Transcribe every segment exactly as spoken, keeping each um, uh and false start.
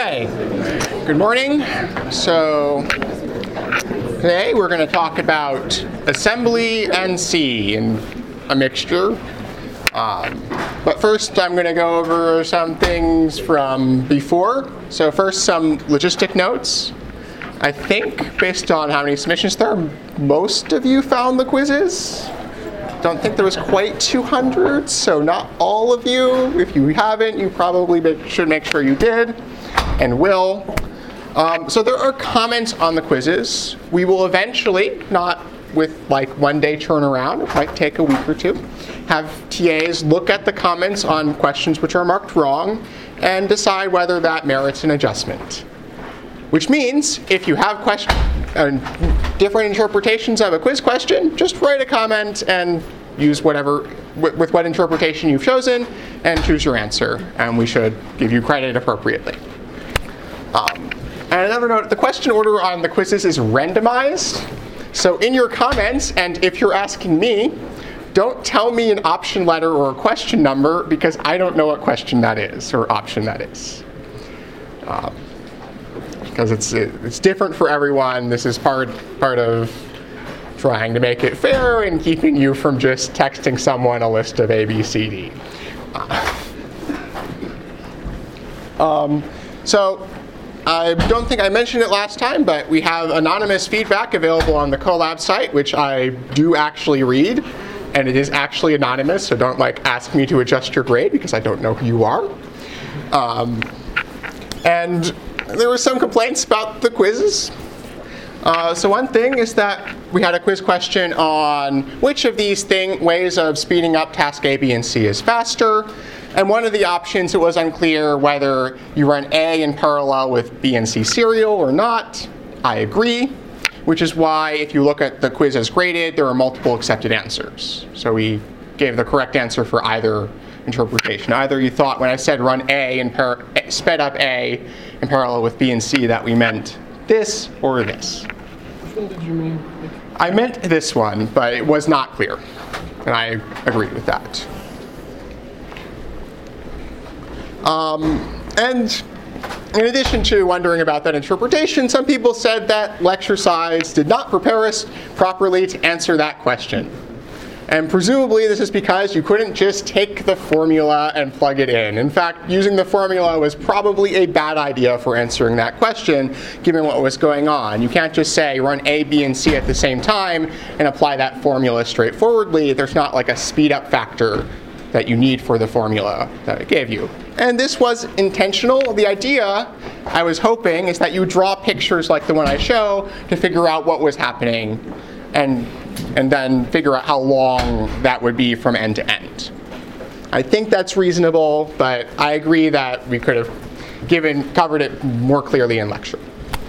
Okay, good morning. So today we're going to talk about assembly and C and a mixture. Um, but first I'm going to go over some things from before. So first some logistic notes. I think based on how many submissions there are, most of you found the quizzes. Don't think there was quite two hundred, so not all of you. If you haven't, you probably make, should make sure you did and will. Um, so there are comments on the quizzes. We will eventually, not with like one day turnaround, it might take a week or two, have T As look at the comments on questions which are marked wrong and decide whether that merits an adjustment. Which means if you have questions, uh, different interpretations of a quiz question, just write a comment and use whatever, w- with what interpretation you've chosen, and choose your answer, and we should give you credit appropriately. Um, and another note, the question order on the quizzes is randomized. So in your comments, and if you're asking me, don't tell me an option letter or a question number, because I don't know what question that is, or option that is. Um, because it's it's different for everyone. This is part part of trying to make it fair and keeping you from just texting someone a list of A, B, C, D. Uh, um, so I don't think I mentioned it last time, but we have anonymous feedback available on the Colab site, which I do actually read, and it is actually anonymous. So don't like ask me to adjust your grade because I don't know who you are. Um, and there were some complaints about the quizzes. Uh, so one thing is that we had a quiz question on which of these thing, ways of speeding up task A, B, and C is faster. And one of the options, it was unclear whether you run A in parallel with B and C serial or not. I agree, which is why if you look at the quiz as graded, there are multiple accepted answers. So we gave the correct answer for either interpretation. Either you thought when I said run A and par- sped up A in parallel with B and C that we meant this or this. Which one did you mean? I meant this one, but it was not clear, and I agree with that. Um, and in addition to wondering about that interpretation, some people said that lecture slides did not prepare us properly to answer that question. And presumably this is because you couldn't just take the formula and plug it in. In fact, using the formula was probably a bad idea for answering that question, given what was going on. You can't just say run A, B, and C at the same time and apply that formula straightforwardly. There's not like a speed up factor that you need for the formula that it gave you. And this was intentional. The idea, I was hoping, is that you draw pictures like the one I show to figure out what was happening and and then figure out how long that would be from end to end. I think that's reasonable, but I agree that we could have given covered it more clearly in lecture.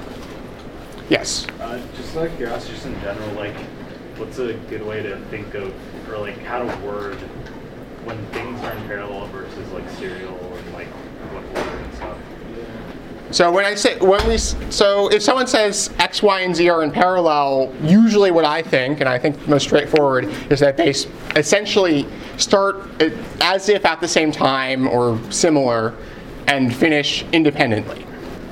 Yes? Uh, just out of curiosity, just in general, like, what's a good way to think of, or like, how to word when things are in parallel versus like serial and like what order and stuff? So when I say when we so if someone says X, Y, and Z are in parallel, usually what I think, and I think most straightforward, is that they essentially start as if at the same time or similar, and finish independently.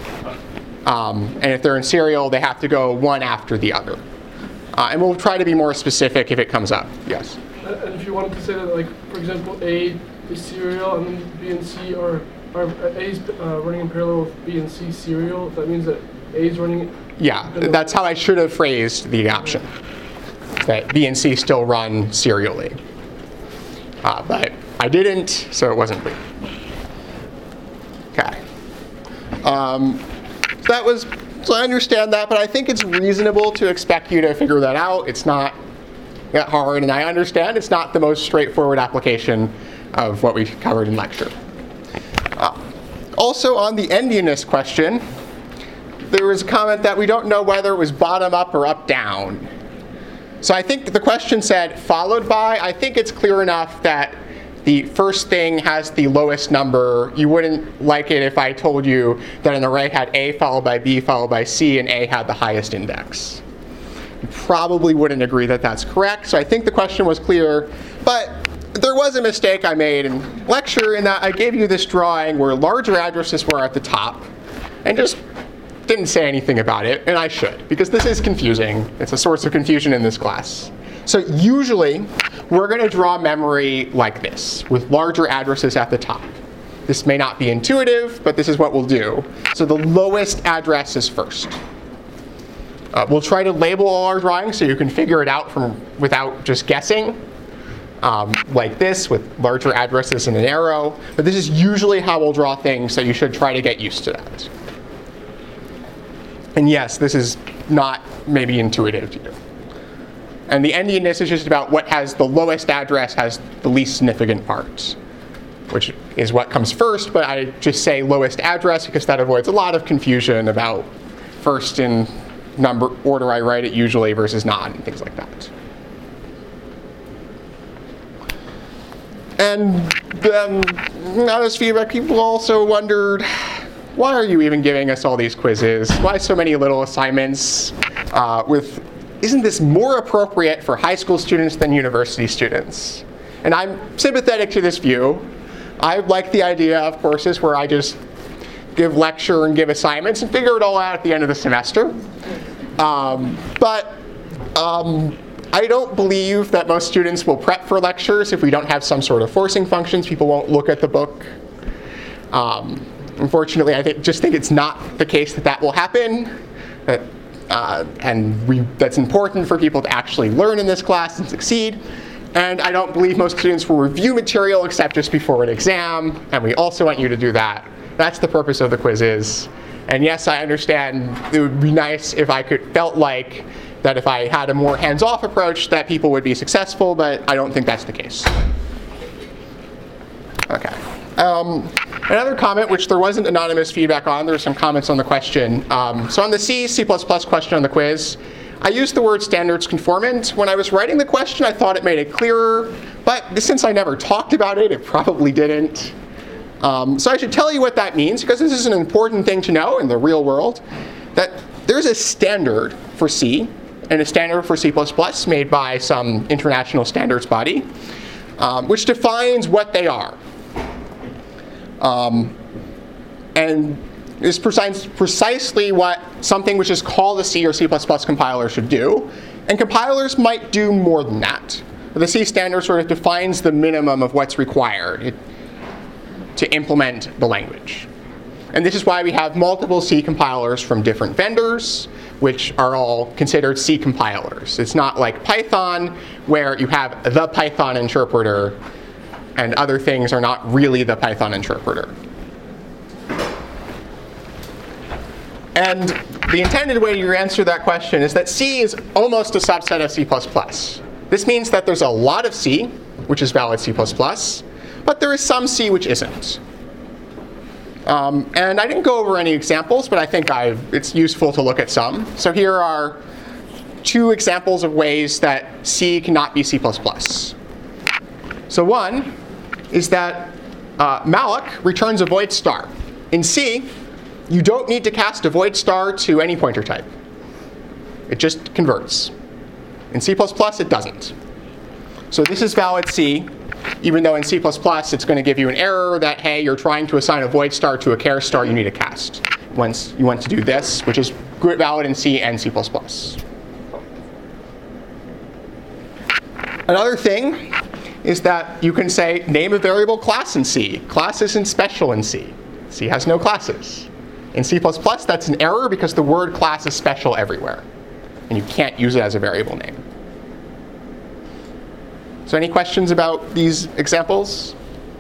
Um, and if they're in serial, they have to go one after the other. Uh, and we'll try to be more specific if it comes up. Yes. And if you wanted to say that, like, for example, A is serial and then B and C are. Are A is uh, running in parallel with B and C serial? That means that A is running. Yeah, that's how I should have phrased the option. That B and C still run serially. Uh, but I didn't, so it wasn't clear. Okay. Um, so that was, so I understand that, but I think it's reasonable to expect you to figure that out. It's not that hard, and I understand it's not the most straightforward application of what we covered in lecture. Uh, also on the endiness question, there was a comment that we don't know whether it was bottom up or up down. So I think the question said followed by. I think it's clear enough that the first thing has the lowest number. You wouldn't like it if I told you that an array had A followed by B followed by C and A had the highest index. You probably wouldn't agree that that's correct. So I think the question was clear, but there was a mistake I made in lecture in that I gave you this drawing where larger addresses were at the top and just didn't say anything about it, and I should, because this is confusing. It's a source of confusion in this class. So usually, we're going to draw memory like this, with larger addresses at the top. This may not be intuitive, but this is what we'll do. So the lowest address is first. Uh, we'll try to label all our drawings so you can figure it out from without just guessing, um, like this, with larger addresses and an arrow. But this is usually how we'll draw things, so you should try to get used to that. And yes, this is not maybe intuitive to you. And the endianness is just about what has the lowest address has the least significant parts, which is what comes first, but I just say lowest address because that avoids a lot of confusion about first in number order I write it usually versus not, and things like that. And then, honest feedback, people also wondered, why are you even giving us all these quizzes? Why so many little assignments? Uh, with, isn't this more appropriate for high school students than university students? And I'm sympathetic to this view. I like the idea of courses where I just give lecture and give assignments and figure it all out at the end of the semester. Um, but um, I don't believe that most students will prep for lectures if we don't have some sort of forcing functions. People won't look at the book. Um, unfortunately, I think, just think it's not the case that that will happen. That, uh, and we, that's important for people to actually learn in this class and succeed. And I don't believe most students will review material except just before an exam. And we also want you to do that. That's the purpose of the quizzes. And yes, I understand it would be nice if I could felt like that if I had a more hands-off approach that people would be successful, but I don't think that's the case. Okay. Um, another comment, which there wasn't anonymous feedback on, there were some comments on the question. Um, so on the C, C++ question on the quiz, I used the word standards conformant. When I was writing the question, I thought it made it clearer, but since I never talked about it, it probably didn't. Um, so I should tell you what that means, because this is an important thing to know in the real world, that there's a standard for C and a standard for C plus plus made by some international standards body, um, which defines what they are. Um, and is precise, precisely what something which is called a C or C plus plus compiler should do. And compilers might do more than that. The C standard sort of defines the minimum of what's required It, to implement the language. And this is why we have multiple C compilers from different vendors, which are all considered C compilers. It's not like Python, where you have the Python interpreter, and other things are not really the Python interpreter. And the intended way to answer that question is that C is almost a subset of C plus plus. This means that there's a lot of C, which is valid C plus plus, but there is some C which isn't. Um, and I didn't go over any examples, but I think I've, it's useful to look at some. So here are two examples of ways that C cannot be C plus plus. So one is that uh, malloc returns a void star. In C, you don't need to cast a void star to any pointer type. It just converts. In C plus plus, it doesn't. So this is valid C, even though in C plus plus, it's going to give you an error that, hey, you're trying to assign a void star to a char star, you need a cast. Once you want to do this, which is valid in C and C plus plus. Another thing is that you can say, name a variable class in C. Class isn't special in C. C has no classes. In C plus plus, that's an error because the word class is special everywhere. And you can't use it as a variable name. So any questions about these examples?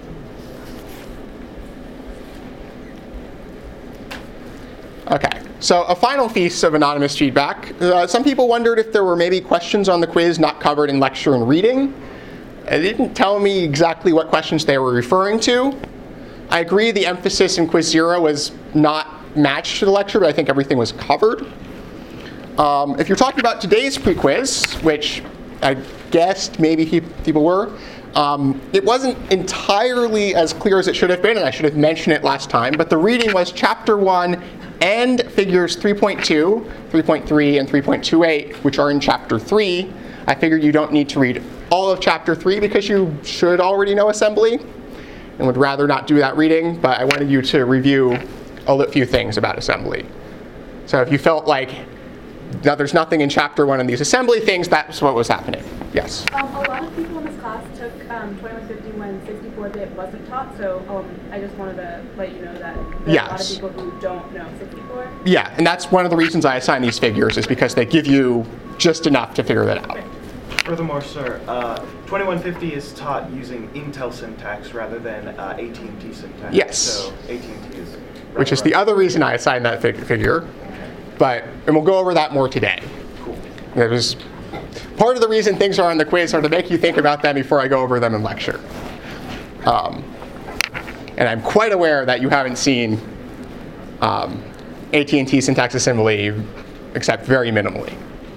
Okay, so a final piece of anonymous feedback. Uh, some people wondered if there were maybe questions on the quiz not covered in lecture and reading. It didn't tell me exactly what questions they were referring to. I agree the emphasis in Quiz Zero was not matched to the lecture, but I think everything was covered. Um, if you're talking about today's pre-quiz, which I guessed maybe he, people were, um, it wasn't entirely as clear as it should have been, and I should have mentioned it last time, but the reading was chapter one and figures three point two, three point three, and three point two eight, which are in chapter three. I figured you don't need to read all of chapter three because you should already know assembly and would rather not do that reading, but I wanted you to review a li- few things about assembly. So if you felt like now there's nothing in chapter one of these assembly things, that's what was happening. Yes? Um, a lot of people in this class took um, twenty-one fifty when sixty-four bit wasn't taught, so um, I just wanted to let you know that there's Yes. a lot of people who don't know sixty-four. Yeah, and that's one of the reasons I assign these figures is because they give you just enough to figure that out. Furthermore, sir, uh, twenty-one fifty is taught using Intel syntax rather than uh, A T and T syntax. Yes. So A T and T is. Which is the other reason I assigned that fig- figure. But, and we'll go over that more today. Cool. It was part of the reason things are on the quiz are to make you think about them before I go over them in lecture. Um, and I'm quite aware that you haven't seen um, A T and T syntax assembly except very minimally.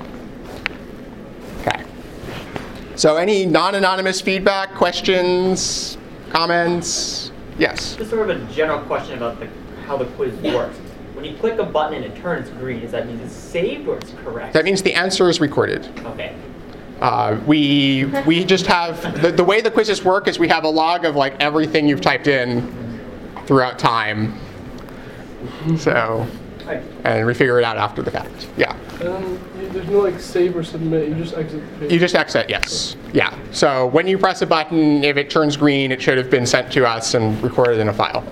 Okay. So any non-anonymous feedback, questions, comments? Yes? Just sort of a general question about the, how the quiz works. When you click a button and it turns green, does that mean it's saved or it's correct? That means the answer is recorded. Okay. Uh, we we just have the, the way the quizzes work is we have a log of like everything you've typed in throughout time. So, Right. and we figure it out after the fact. Yeah. And then you, there's no like save or submit. You just exit the page. You just exit, yes. Yeah. So when you press a button, if it turns green, it should have been sent to us and recorded in a file.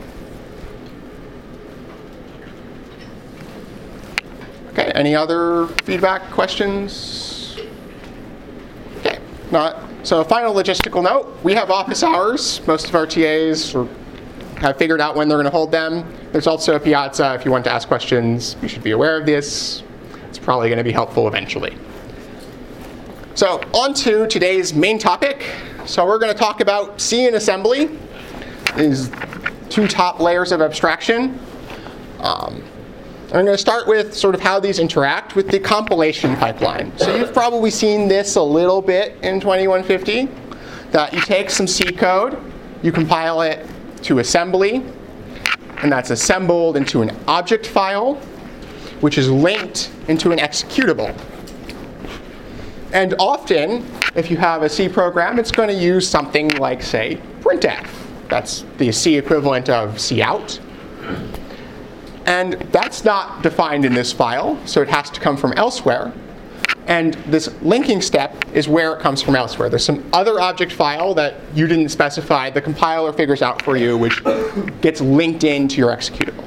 Okay. Any other feedback, questions? Okay. Not. So a final logistical note, we have office hours. Most of our T As are, have figured out when they're going to hold them. There's also a piazza. If you want to ask questions, you should be aware of this. It's probably going to be helpful eventually. So on to today's main topic. So we're going to talk about C and assembly, these two top layers of abstraction. Um, I'm going to start with sort of how these interact with the compilation pipeline. So you've probably seen this a little bit in twenty-one fifty, that you take some C code, you compile it to assembly, and that's assembled into an object file, which is linked into an executable. And often, if you have a C program, it's going to use something like, say, printf. That's the C equivalent of cout. And that's not defined in this file, so it has to come from elsewhere. And this linking step is where it comes from elsewhere. There's some other object file that you didn't specify, the compiler figures out for you, which gets linked into your executable.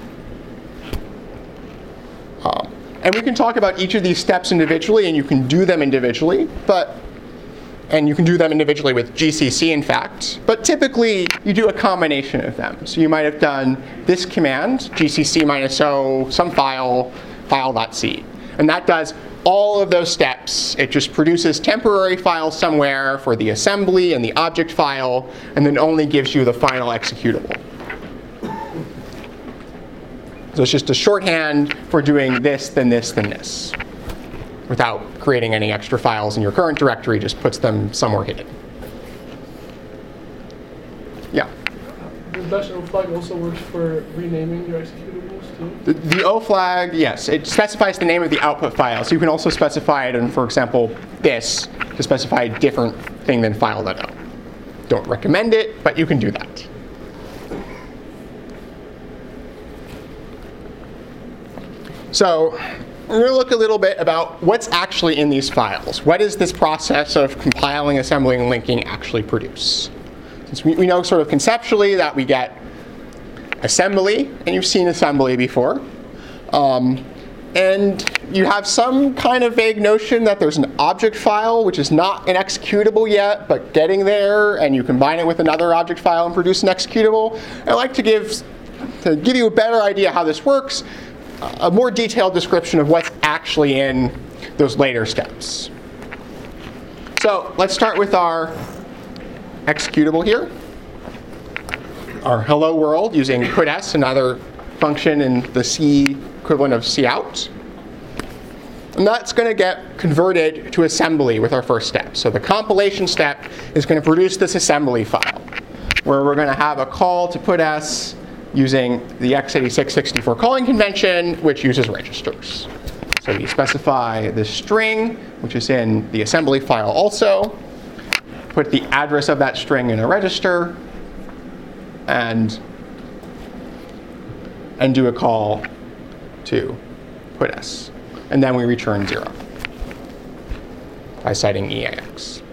Um, and we can talk about each of these steps individually, and you can do them individually, but and you can do them individually with G C C, in fact. But typically, you do a combination of them. So you might have done this command, G C C minus O, some file, file.c. And that does all of those steps. It just produces temporary files somewhere for the assembly and the object file, and then only gives you the final executable. So it's just a shorthand for doing this, then this, then this, without creating any extra files in your current directory, just puts them somewhere hidden. Yeah? The dash O flag also works for renaming your executables too? The, the O flag, yes, it specifies the name of the output file. So you can also specify it in, for example, this, to specify a different thing than file.o. Don't recommend it, but you can do that. So we're going to look a little bit about what's actually in these files. What does this process of compiling, assembling, and linking actually produce? Since we, we know sort of conceptually that we get assembly, and you've seen assembly before. Um, and you have some kind of vague notion that there's an object file, which is not an executable yet, but getting there, and you combine it with another object file and produce an executable. I'd like to give, to give you a better idea how this works, a more detailed description of what's actually in those later steps. So let's start with our executable here. Our hello world using puts, another function in the C equivalent of cout. And that's going to get converted to assembly with our first step. So the compilation step is going to produce this assembly file, where we're going to have a call to puts using the x eighty-six sixty-four calling convention, which uses registers. So we specify this string, which is in the assembly file also, put the address of that string in a register, and and do a call to put s. And then we return zero by setting E A X.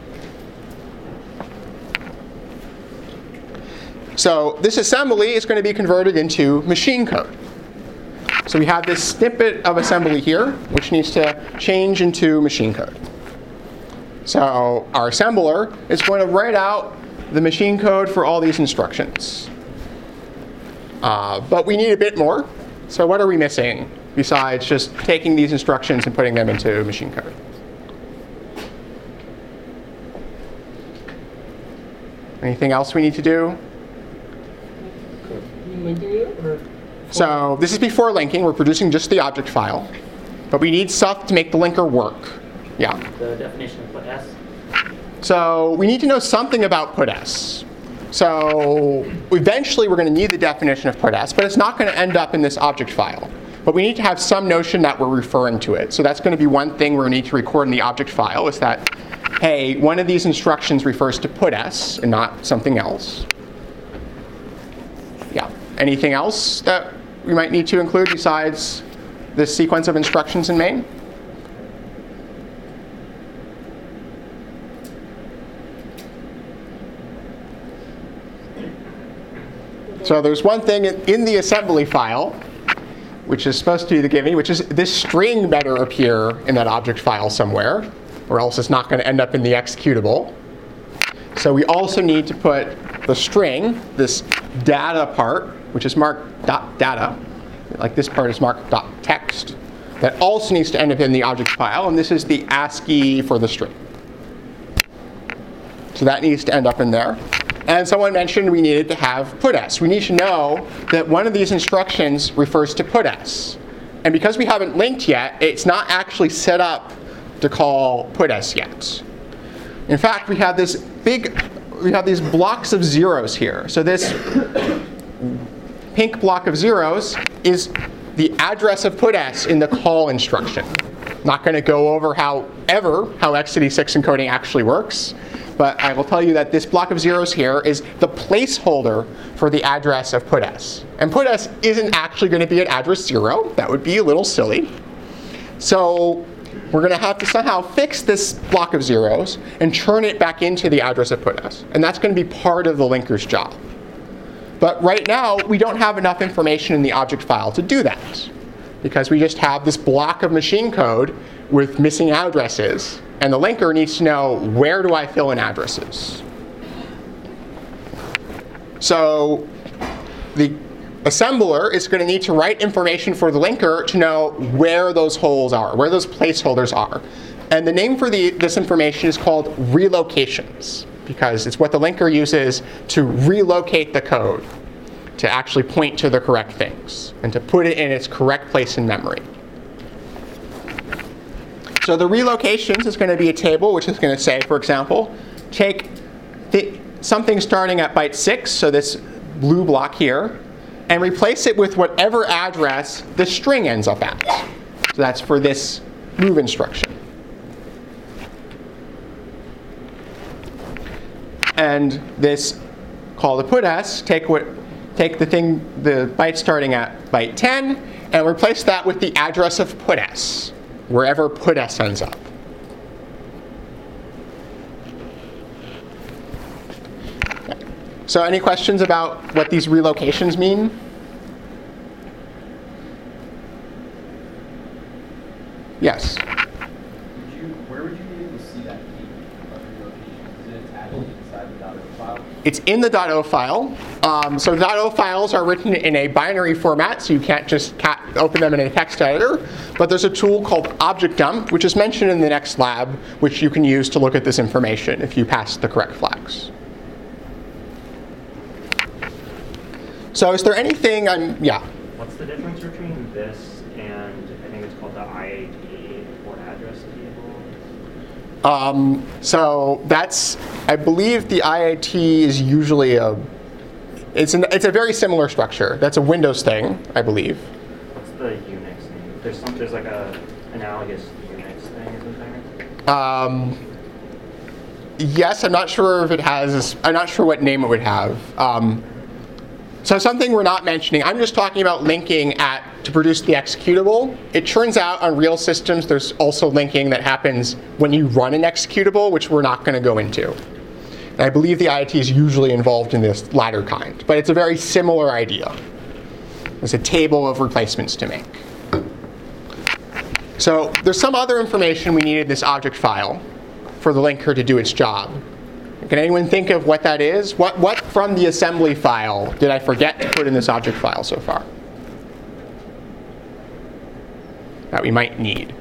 So this assembly is going to be converted into machine code. So we have this snippet of assembly here, which needs to change into machine code. So our assembler is going to write out the machine code for all these instructions. Uh, but we need a bit more. So what are we missing besides just taking these instructions and putting them into machine code? Anything else we need to do? Linking it, or? So this is before linking. We're producing just the object file. But we need stuff to make the linker work. Yeah. The definition of put s. So we need to know something about put s. So eventually we're going to need the definition of put s, but it's not going to end up in this object file. But we need to have some notion that we're referring to it. So that's going to be one thing we need to record in the object file, is that, hey, one of these instructions refers to put s and not something else. Yeah. Anything else that we might need to include besides this sequence of instructions in main? So there's one thing in the assembly file, which is supposed to be the giving, which is this string better appear in that object file somewhere, or else it's not going to end up in the executable. So we also need to put the string, this data part, which is marked .data, like this part is marked .text, that also needs to end up in the object file, and this is the ASCII for the string. So that needs to end up in there. And someone mentioned we needed to have put s. We need to know that one of these instructions refers to put s. And because we haven't linked yet, it's not actually set up to call put s yet. In fact, we have this big, we have these blocks of zeros here. So this pink block of zeros is the address of put s in the call instruction. Not going to go over how ever how x eighty-six encoding actually works. But I will tell you that this block of zeros here is the placeholder for the address of put s. And put s isn't actually going to be at address zero. That would be a little silly. So we're going to have to somehow fix this block of zeros and turn it back into the address of put s. And that's going to be part of the linker's job. But right now, we don't have enough information in the object file to do that, because we just have this block of machine code with missing addresses. And the linker needs to know, where do I fill in addresses? So the assembler is going to need to write information for the linker to know where those holes are, where those placeholders are. And the name for the, this information is called relocations, because it's what the linker uses to relocate the code, to actually point to the correct things, and to put it in its correct place in memory. So the relocations is going to be a table which is going to say, for example, take the, something starting at byte six, so this blue block here, and replace it with whatever address the string ends up at. So that's for this move instruction. And this call to put s, take what, take the thing, the byte starting at byte ten, and replace that with the address of put s, wherever put s ends up. So any questions about what these relocations mean? Yes? Would you, where would you be able to see that key of relocation? Is it attached inside the .o file? It's in the .o file. Um, so .o files are written in a binary format, so you can't just cat open them in a text editor. But there's a tool called Object Dump, which is mentioned in the next lab, which you can use to look at this information if you pass the correct flags. So is there anything I'm, yeah? What's the difference between this and I think it's called the I A T or address table? Um, so that's, I believe the I A T is usually a, it's, an, it's a very similar structure. That's a Windows thing, I believe. What's the Unix name? There's some, there's like a analogous Unix thing or something? Um, yes, I'm not sure if it has, I'm not sure what name it would have. Um, So something we're not mentioning, I'm just talking about linking at to produce the executable. It turns out on real systems there's also linking that happens when you run an executable, which we're not going to go into. And I believe the I O T is usually involved in this latter kind, but it's a very similar idea. There's a table of replacements to make. So there's some other information we need in this object file for the linker to do its job. Can anyone think of what that is? What, what from the assembly file did I forget to put in this object file so far that we might need?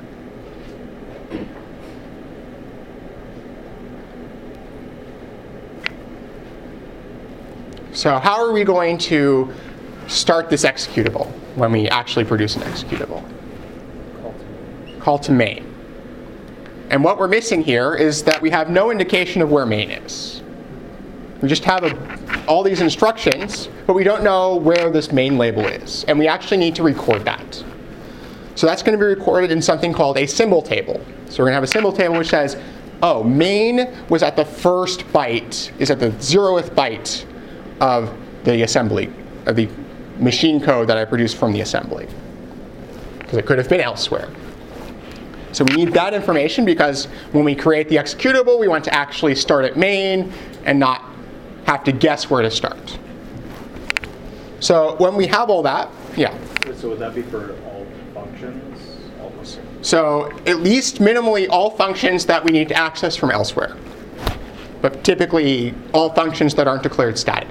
So how are we going to start this executable when we actually produce an executable? Call to main. And what we're missing here is that we have no indication of where main is. We just have a, all these instructions, but we don't know where this main label is. And we actually need to record that. So that's going to be recorded in something called a symbol table. So we're going to have a symbol table which says, oh, main was at the first byte, is at the zeroth byte of the assembly, of the machine code that I produced from the assembly. Because it could have been elsewhere. So we need that information because when we create the executable, we want to actually start at main and not have to guess where to start. So when we have all that, yeah. So would that be for all functions? All functions? So at least minimally all functions that we need to access from elsewhere. But typically all functions that aren't declared static.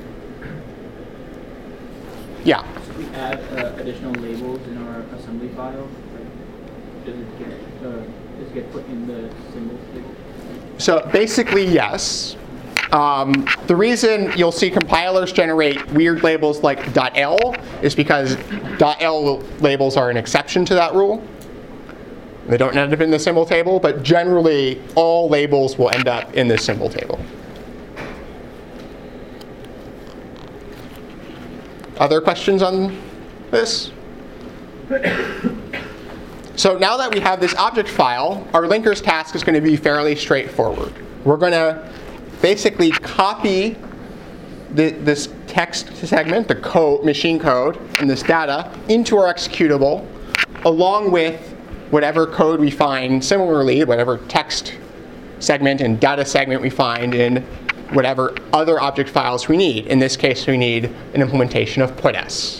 Yeah? Should we add uh, additional labels in our assembly file? Does it get, uh, does it get put in the symbols table? So basically, yes. Um, the reason you'll see compilers generate weird labels like .l is because .l labels are an exception to that rule. They don't end up in the symbol table, but generally all labels will end up in this symbol table. Other questions on this? So now that we have this object file, our linker's task is going to be fairly straightforward. We're going to basically copy the, this text segment, the code, machine code, and this data into our executable, along with whatever code we find similarly, whatever text segment and data segment we find in whatever other object files we need. In this case, we need an implementation of puts.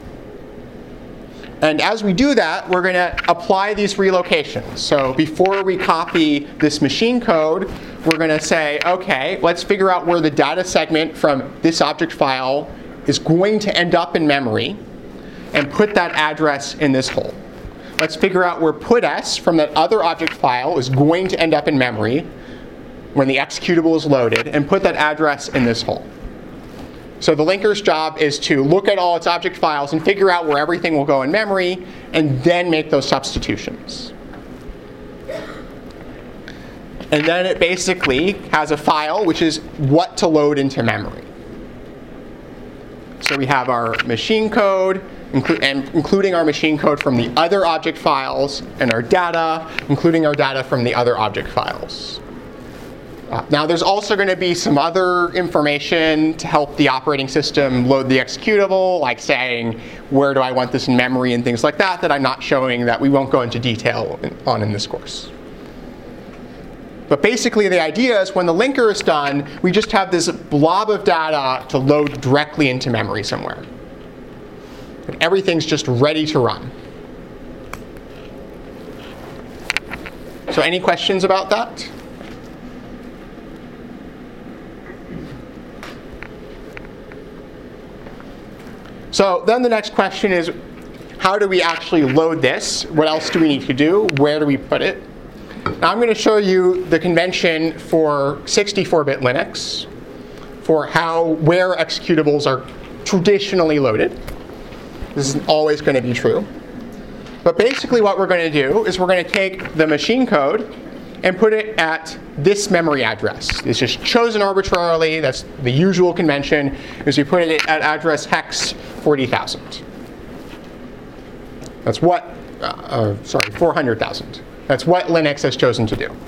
And as we do that, we're going to apply these relocations. So before we copy this machine code, we're going to say, OK, let's figure out where the data segment from this object file is going to end up in memory and put that address in this hole. Let's figure out where puts from that other object file is going to end up in memory when the executable is loaded and put that address in this hole. So the linker's job is to look at all its object files and figure out where everything will go in memory and then make those substitutions. And then it basically has a file which is what to load into memory. So we have our machine code, inclu- and including our machine code from the other object files, and our data, including our data from the other object files. Uh, now there's also going to be some other information to help the operating system load the executable, like saying where do I want this in memory and things like that, that I'm not showing, that we won't go into detail in, on in this course. But basically the idea is when the linker is done, we just have this blob of data to load directly into memory somewhere. And everything's just ready to run. So any questions about that? So then the next question is, how do we actually load this? What else do we need to do? Where do we put it? Now I'm going to show you the convention for sixty-four bit Linux for how where executables are traditionally loaded. This isn't always going to be true. But basically what we're going to do is we're going to take the machine code and put it at this memory address. It's just chosen arbitrarily. That's the usual convention, is we put it at address hex forty thousand. That's what, uh, uh, sorry, four hundred thousand. That's what Linux has chosen to do.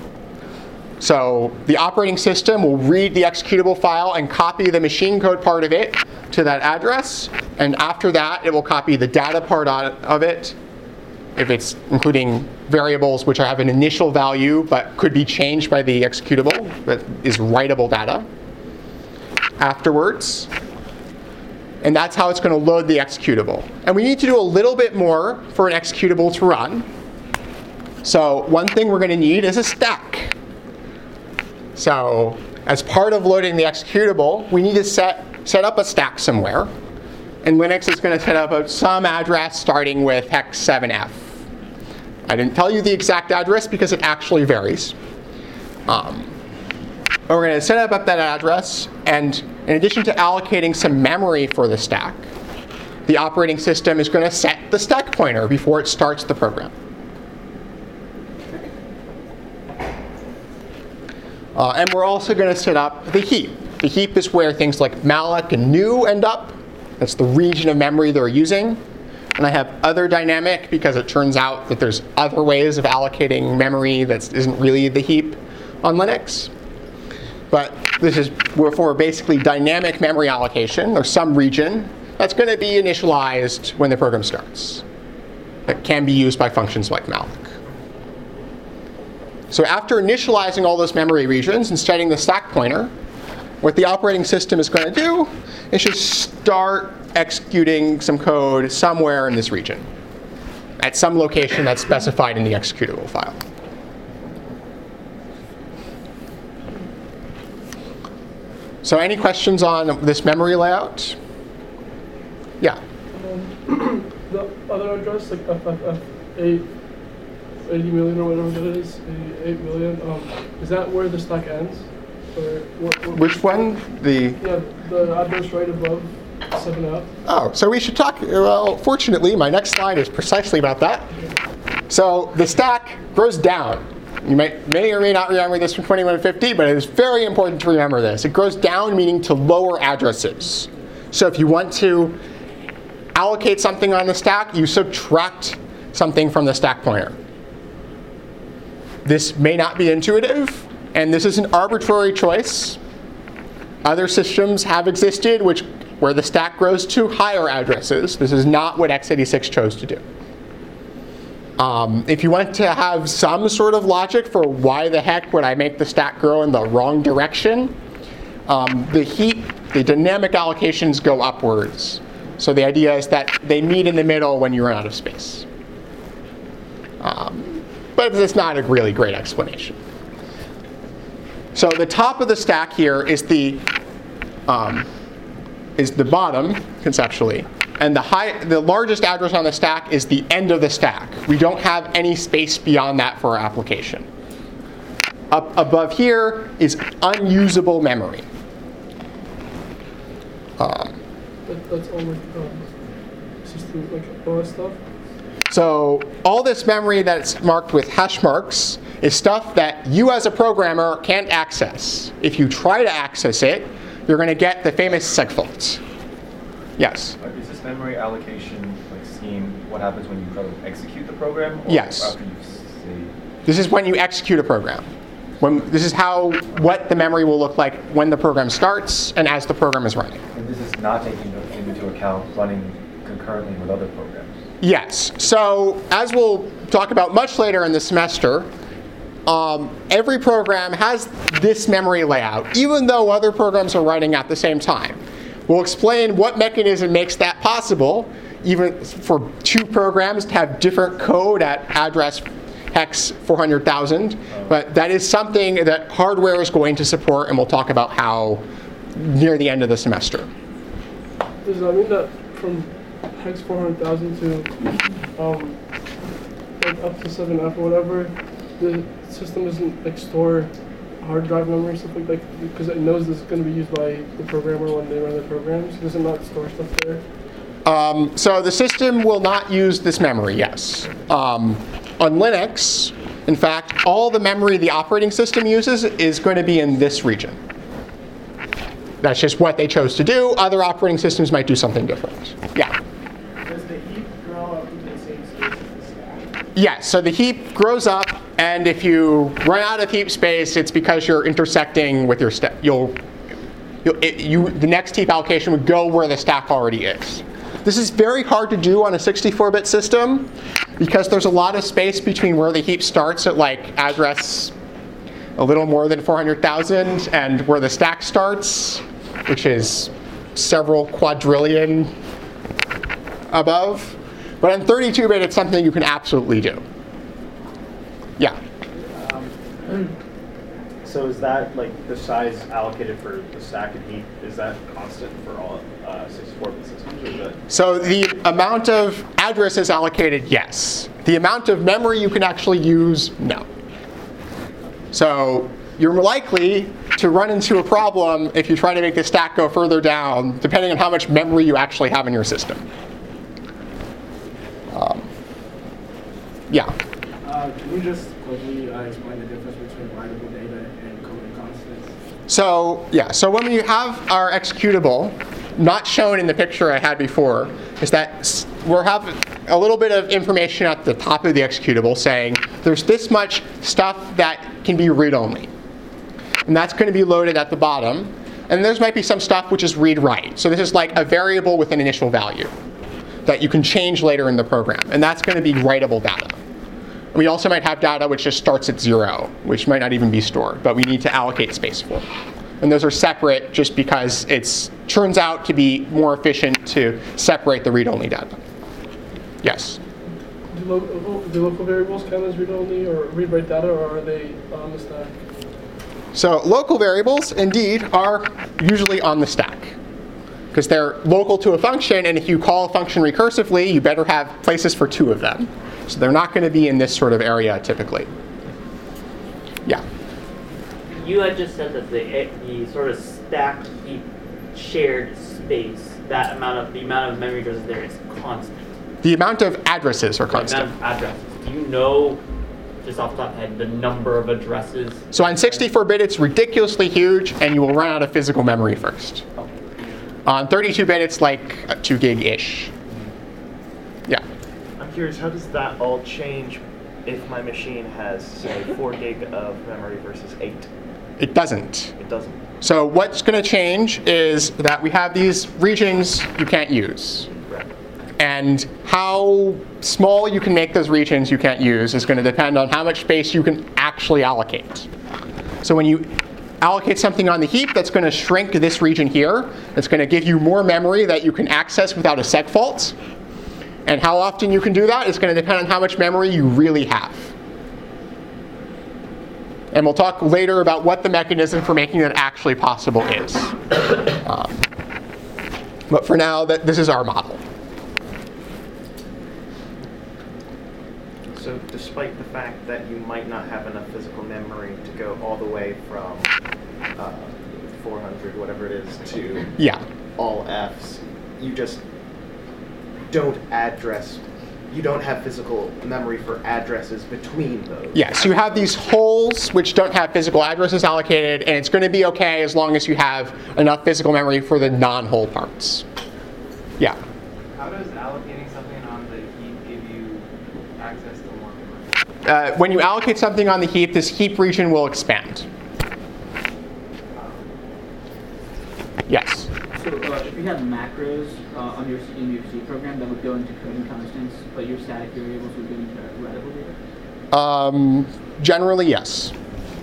So the operating system will read the executable file and copy the machine code part of it to that address, and after that, it will copy the data part of it, if it's including variables which have an initial value but could be changed by the executable, but is writable data afterwards. And that's how it's going to load the executable. And we need to do a little bit more for an executable to run. So one thing we're going to need is a stack. So as part of loading the executable, we need to set, set up a stack somewhere. And Linux is going to set up a, some address starting with hex seven F. I didn't tell you the exact address because it actually varies. Um, but we're going to set up, up that address, and in addition to allocating some memory for the stack, the operating system is going to set the stack pointer before it starts the program. Uh, and we're also going to set up the heap. The heap is where things like malloc and new end up. That's the region of memory they're using. And I have other dynamic because it turns out that there's other ways of allocating memory that isn't really the heap on Linux. But this is for basically dynamic memory allocation. There's some region that's going to be initialized when the program starts. That can be used by functions like malloc. So after initializing all those memory regions and setting the stack pointer, what the operating system is going to do is just start executing some code somewhere in this region at some location that's specified in the executable file. So any questions on this memory layout? Yeah. Um, the other address, like F F F eight, eighty million or whatever that is, eighty-eight million, um, is that where the stack ends? Or what, what, Which one? The Yeah, the address right above seven F. Oh, so we should talk, well, fortunately, my next slide is precisely about that. So the stack grows down. You might, may or may not remember this from twenty-one fifty, but it is very important to remember this. It grows down, meaning to lower addresses. So if you want to allocate something on the stack, you subtract something from the stack pointer. This may not be intuitive, and this is an arbitrary choice. Other systems have existed which where the stack grows to higher addresses. This is not what x eighty-six chose to do. Um, if you want to have some sort of logic for why the heck would I make the stack grow in the wrong direction, um, the heap, the dynamic allocations go upwards. So the idea is that they meet in the middle when you run out of space. Um, but it's not a really great explanation. So the top of the stack here is the um, is the bottom, conceptually. And the, high, the largest address on the stack is the end of the stack. We don't have any space beyond that for our application. Up above here is unusable memory. Um, That, that's all like um, system, like O S stuff. So all this memory that's marked with hash marks is stuff that you as a programmer can't access. If you try to access it, you're going to get the famous segfault. Yes? Is this memory allocation like scheme what happens when you try to execute the program? Or Yes. After you say This is when you execute a program. When, this is how what the memory will look like when the program starts and as the program is running. and this is not taking into account running concurrently with other programs. Yes. So as we'll talk about much later in the semester, um, every program has this memory layout, even though other programs are running at the same time. We'll explain what mechanism makes that possible, even for two programs to have different code at address hex four hundred thousand. But that is something that hardware is going to support, and we'll talk about how near the end of the semester. Does that mean that from hex four hundred thousand to um, like up to seven F or whatever, the system doesn't like store hard drive memory stuff like that because it knows this is going to be used by the programmer when they run the programs? Does it not store stuff there? Um, so the system will not use this memory, yes. Um, on Linux, in fact, all the memory the operating system uses is going to be in this region. That's just what they chose to do. Other operating systems might do something different. Yeah? Does the heap grow up into the same space as the stack? Yes, so the heap grows up, and if you run out of heap space, it's because you're intersecting with your stack. You'll you'll, it, you, the next heap allocation would go where the stack already is. This is very hard to do on a sixty-four bit system because there's a lot of space between where the heap starts at like address a little more than four hundred thousand and where the stack starts, which is several quadrillion above. But on thirty-two bit, it's something you can absolutely do. Yeah? Um, so is that like the size allocated for the stack and heap, is that constant for all uh, sixty-four bit systems? Or is that So the amount of addresses allocated, yes. The amount of memory you can actually use, no. So you're more likely to run into a problem if you try to make the stack go further down, depending on how much memory you actually have in your system. Um, yeah. Uh, can you just quickly uh, explain the difference between writable data and coding constants? So yeah, so when we have our executable, not shown in the picture I had before, is that we'll have a little bit of information at the top of the executable saying there's this much stuff that can be read-only. And that's going to be loaded at the bottom. And there might be some stuff which is read-write. So this is like a variable with an initial value that you can change later in the program. And that's going to be writable data. We also might have data which just starts at zero, which might not even be stored, but we need to allocate space for. And those are separate just because it turns out to be more efficient to separate the read-only data. Yes? Do, lo do local variables count as read-only or read-write data, or are they on the stack? So local variables, indeed, are usually on the stack because they're local to a function, and if you call a function recursively, you better have places for two of them. So they're not going to be in this sort of area typically. Yeah? You had just said that the, the sort of stack heap shared space, that amount of, the amount of memory addresses there is constant. The amount of addresses are constant. The amount of addresses. Do you know, just off the top of the head, the number of addresses? So on sixty-four bit, it's ridiculously huge, and you will run out of physical memory first. Oh. On thirty-two bit, it's like two gig-ish. Yeah. I'm curious, how does that all change if my machine has, say, four gig of memory versus eight? It doesn't. It doesn't. So what's going to change is that we have these regions you can't use. Right. And how small you can make those regions you can't use is going to depend on how much space you can actually allocate. So when you allocate something on the heap, that's going to shrink this region here. It's going to give you more memory that you can access without a seg fault. And how often you can do that is going to depend on how much memory you really have. And we'll talk later about what the mechanism for making that actually possible is. Um, but for now, that this is our model. So despite the fact that you might not have enough physical memory to go all the way from uh, four hundred, whatever it is, to Yeah. all Fs, you just don't address, you don't have physical memory for addresses between those. Yeah, so you have these holes which don't have physical addresses allocated, and it's going to be okay as long as you have enough physical memory for the non-hole parts. Yeah. How does allocating something on the heap give you access to more memory? Uh, when you allocate something on the heap, this heap region will expand. Yes. So uh, if you have macros uh, on your in your C program that would go into coding constants, but your static variables would go into writable data? Um, generally, yes.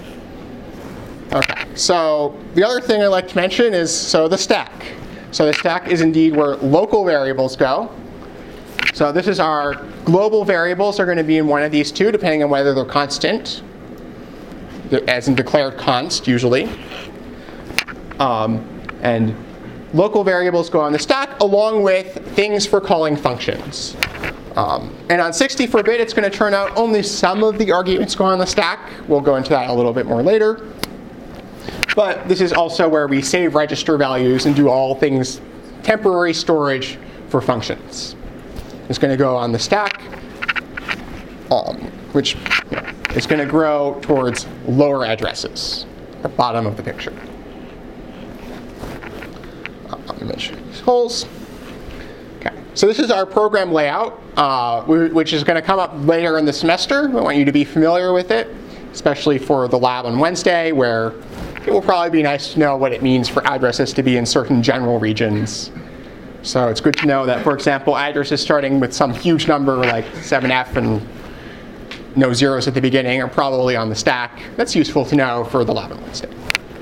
Okay, so the other thing I'd like to mention is, so the stack. So the stack is indeed where local variables go. So this is our global variables are going to be in one of these two, depending on whether they're constant, as in declared const, usually. Um, and local variables go on the stack, along with things for calling functions. Um, and on sixty-four bit, it's going to turn out only some of the arguments go on the stack. We'll go into that a little bit more later. But this is also where we save register values and do all things temporary storage for functions. It's going to go on the stack, um, which you know, is going to grow towards lower addresses at the bottom of the picture. I'll mention these holes. Okay, so this is our program layout, uh, which is going to come up later in the semester. I want you to be familiar with it, especially for the lab on Wednesday, where it will probably be nice to know what it means for addresses to be in certain general regions. So it's good to know that, for example, addresses starting with some huge number like seven F and no zeros at the beginning are probably on the stack. That's useful to know for the Lavin state.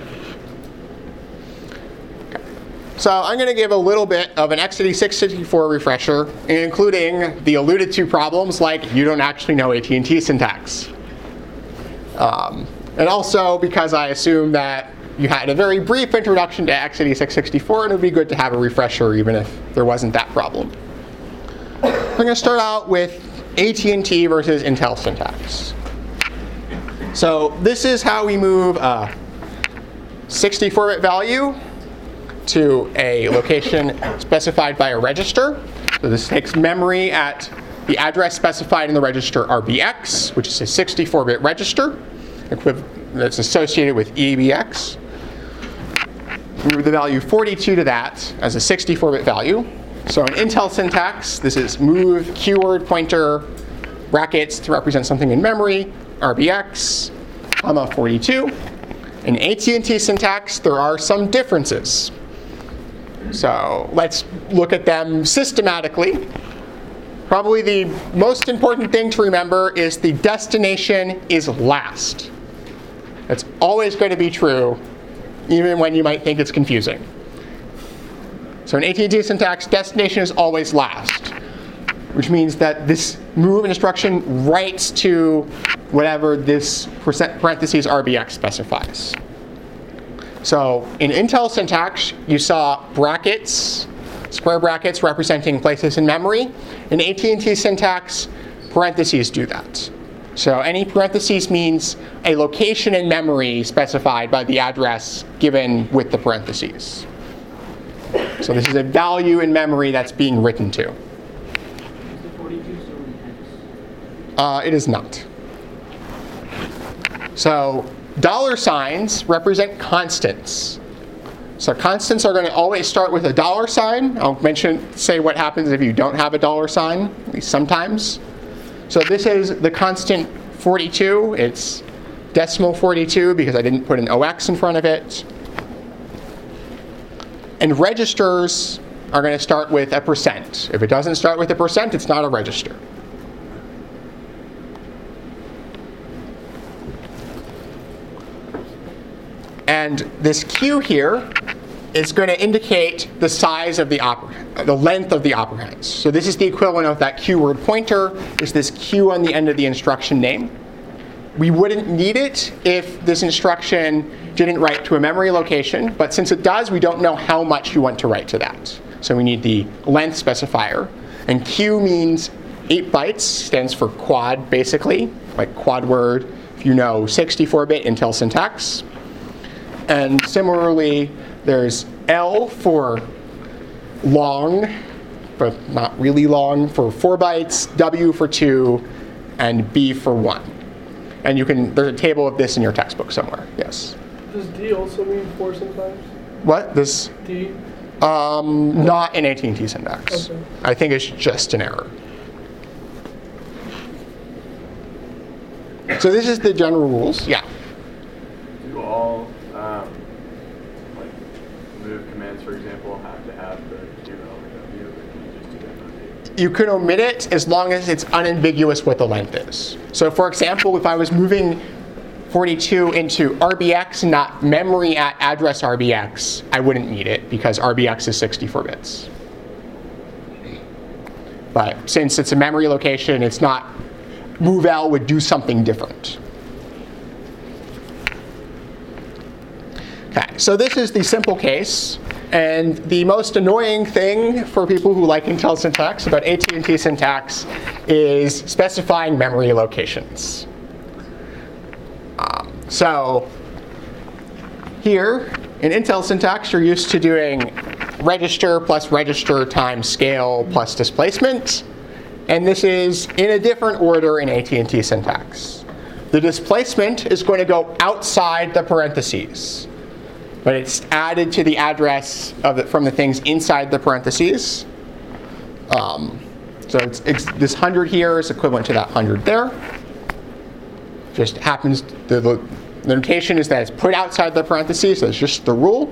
Okay. So I'm going to give a little bit of an x eight six sixty-four refresher, including the alluded to problems like you don't actually know A T and T syntax. Um, and also because I assume that you had a very brief introduction to x eight six sixty-four, and it would be good to have a refresher even if there wasn't that problem. I'm going to start out with A T and T versus Intel syntax. So this is how we move a sixty-four bit value to a location specified by a register. So this takes memory at the address specified in the register R B X, which is a sixty-four bit register that's associated with E A B X. We move the value forty-two to that as a sixty-four bit value. So in Intel syntax, this is move keyword pointer brackets to represent something in memory, R B X, comma forty-two. In A T and T syntax, there are some differences. So let's look at them systematically. Probably the most important thing to remember is the destination is last. That's always going to be true, even when you might think it's confusing. So in A T and T syntax, destination is always last, which means that this move instruction writes to whatever this parentheses R B X specifies. So in Intel syntax, you saw brackets, square brackets representing places in memory. In A T and T syntax, parentheses do that. So any parentheses means a location in memory specified by the address given with the parentheses. So this is a value in memory that's being written to. Is the forty-two still in hex? Uh, it is not. So dollar signs represent constants. So constants are going to always start with a dollar sign. I'll mention, say what happens if you don't have a dollar sign, at least sometimes. So this is the constant forty-two. It's decimal forty-two because I didn't put an O X in front of it. And registers are going to start with a percent. If it doesn't start with a percent, it's not a register. And this Q here is going to indicate the size of the operand, the length of the operands. So this is the equivalent of that Q word pointer, is this Q on the end of the instruction name. We wouldn't need it if this instruction didn't write to a memory location, but since it does, we don't know how much you want to write to that. So we need the length specifier. And Q means eight bytes, stands for quad basically, like quad word, if you know sixty-four bit Intel syntax. And similarly, there's L for long, but not really long, for four bytes, W for two, and B for one. And you can, there's a table of this in your textbook somewhere, yes. Does D also mean four sometimes? What? This? D? Um, not in A T and T syntax. Okay. I think it's just an error. So this is the general rules. Yeah. Do all um, like move commands, for example, have to have the Q, L, or W, or can you just do that on D? You can omit it as long as it's unambiguous what the length is. So for example, if I was moving forty-two into R B X, not memory at address R B X, I wouldn't need it because R B X is sixty-four bits. But since it's a memory location, it's not, MoveL would do something different. Okay, so this is the simple case. And the most annoying thing for people who like Intel syntax about A T and T syntax is specifying memory locations. Um, so here in Intel syntax, you're used to doing register plus register times scale plus displacement. And this is in a different order in A T and T syntax. The displacement is going to go outside the parentheses, but it's added to the address of it from the things inside the parentheses. Um, so it's, it's, this one hundred here is equivalent to that one hundred there. Just happens, the, the The notation is that it's put outside the parentheses, so it's just the rule.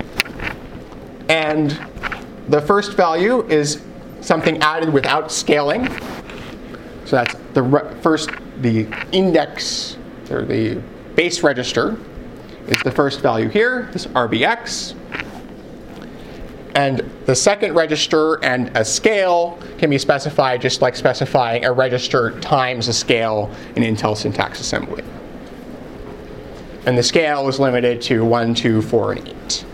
And the first value is something added without scaling. So that's the re- first, the index, or the base register is the first value here, this R B X. And the second register and a scale can be specified just like specifying a register times a scale in Intel syntax assembly. And the scale is limited to one, two, four, and eight.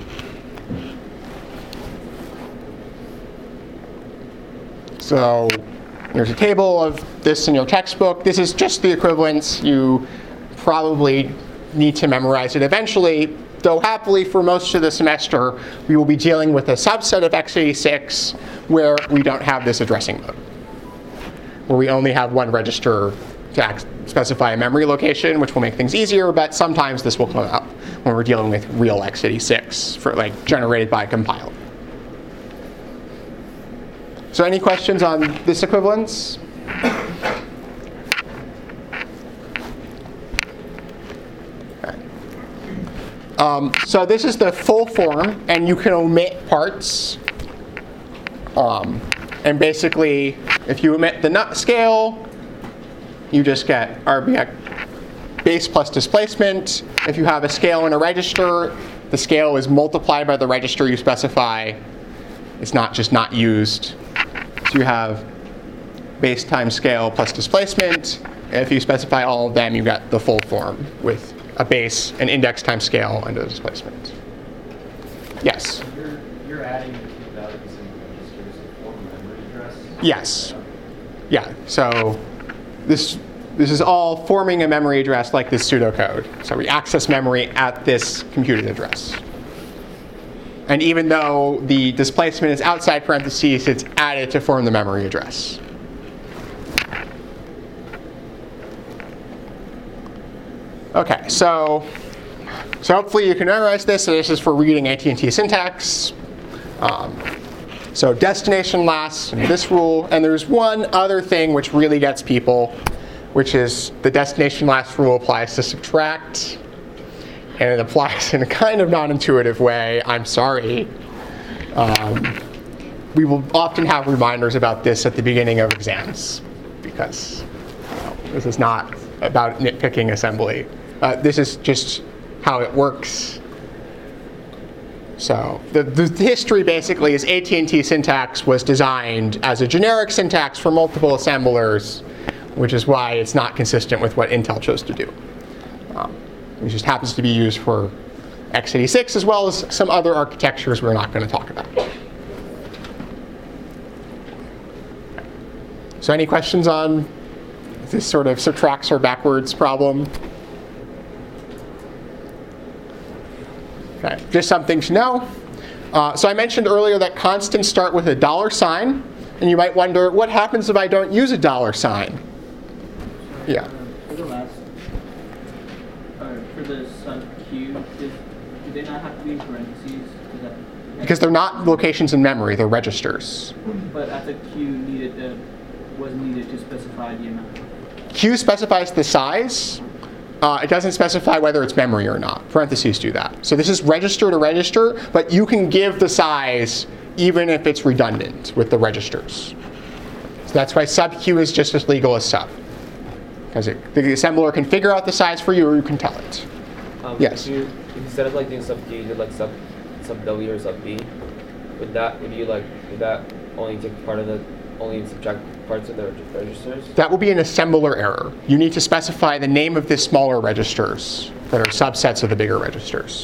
So there's a table of this in your textbook. This is just the equivalence. You probably need to memorize it eventually, though happily for most of the semester, we will be dealing with a subset of x eighty-six where we don't have this addressing mode, where we only have one register to act, specify a memory location, which will make things easier, but sometimes this will come up when we're dealing with real x eighty-six, for, like, generated by a compiler. So any questions on this equivalence? Um, so this is the full form, and you can omit parts. Um, and basically, if you omit the nut scale, you just get R B X base plus displacement. If you have a scale in a register, the scale is multiplied by the register you specify. It's not just not used. So you have base times scale plus displacement. And if you specify all of them, you get the full form with a base, an index times scale, and a displacement. Yes? So you're, you're adding the two values in registers to form a memory address? Yes. Yeah, so this, this is all forming a memory address like this pseudocode. So we access memory at this computed address. And even though the displacement is outside parentheses, it's added to form the memory address. Okay, so, so hopefully you can memorize this. So this is for reading A T and T syntax. Um, so destination last, and this rule. And there's one other thing which really gets people, which is the destination last rule applies to subtract. And it applies in a kind of non-intuitive way. I'm sorry. Um, we will often have reminders about this at the beginning of exams, because you know, this is not about nitpicking assembly. Uh, this is just how it works. So the, the history basically is A T and T syntax was designed as a generic syntax for multiple assemblers, which is why it's not consistent with what Intel chose to do. Um, it just happens to be used for x eighty-six as well as some other architectures we're not going to talk about. So any questions on this sort of subtracts or backwards problem? Okay, just something to know. Uh, so I mentioned earlier that constants start with a dollar sign, and you might wonder, what happens if I don't use a dollar sign? Yeah. For the last, or for the sub Q, do they not have to be in parentheses? Is that, Because they're not locations in memory, they're registers. But at the Q needed to, was needed to specify the amount. Q specifies the size. Uh, it doesn't specify whether it's memory or not. Parentheses do that. So this is register to register, but you can give the size even if it's redundant with the registers. So that's why sub Q is just as legal as sub. Because the assembler can figure out the size for you, or you can tell it. Um, Yes? If you, if instead of like doing sub Q, you did like sub sub W or sub B, would that would you like would that only take part of the only subtract parts of the registers? That will be an assembler error. You need to specify the name of the smaller registers that are subsets of the bigger registers.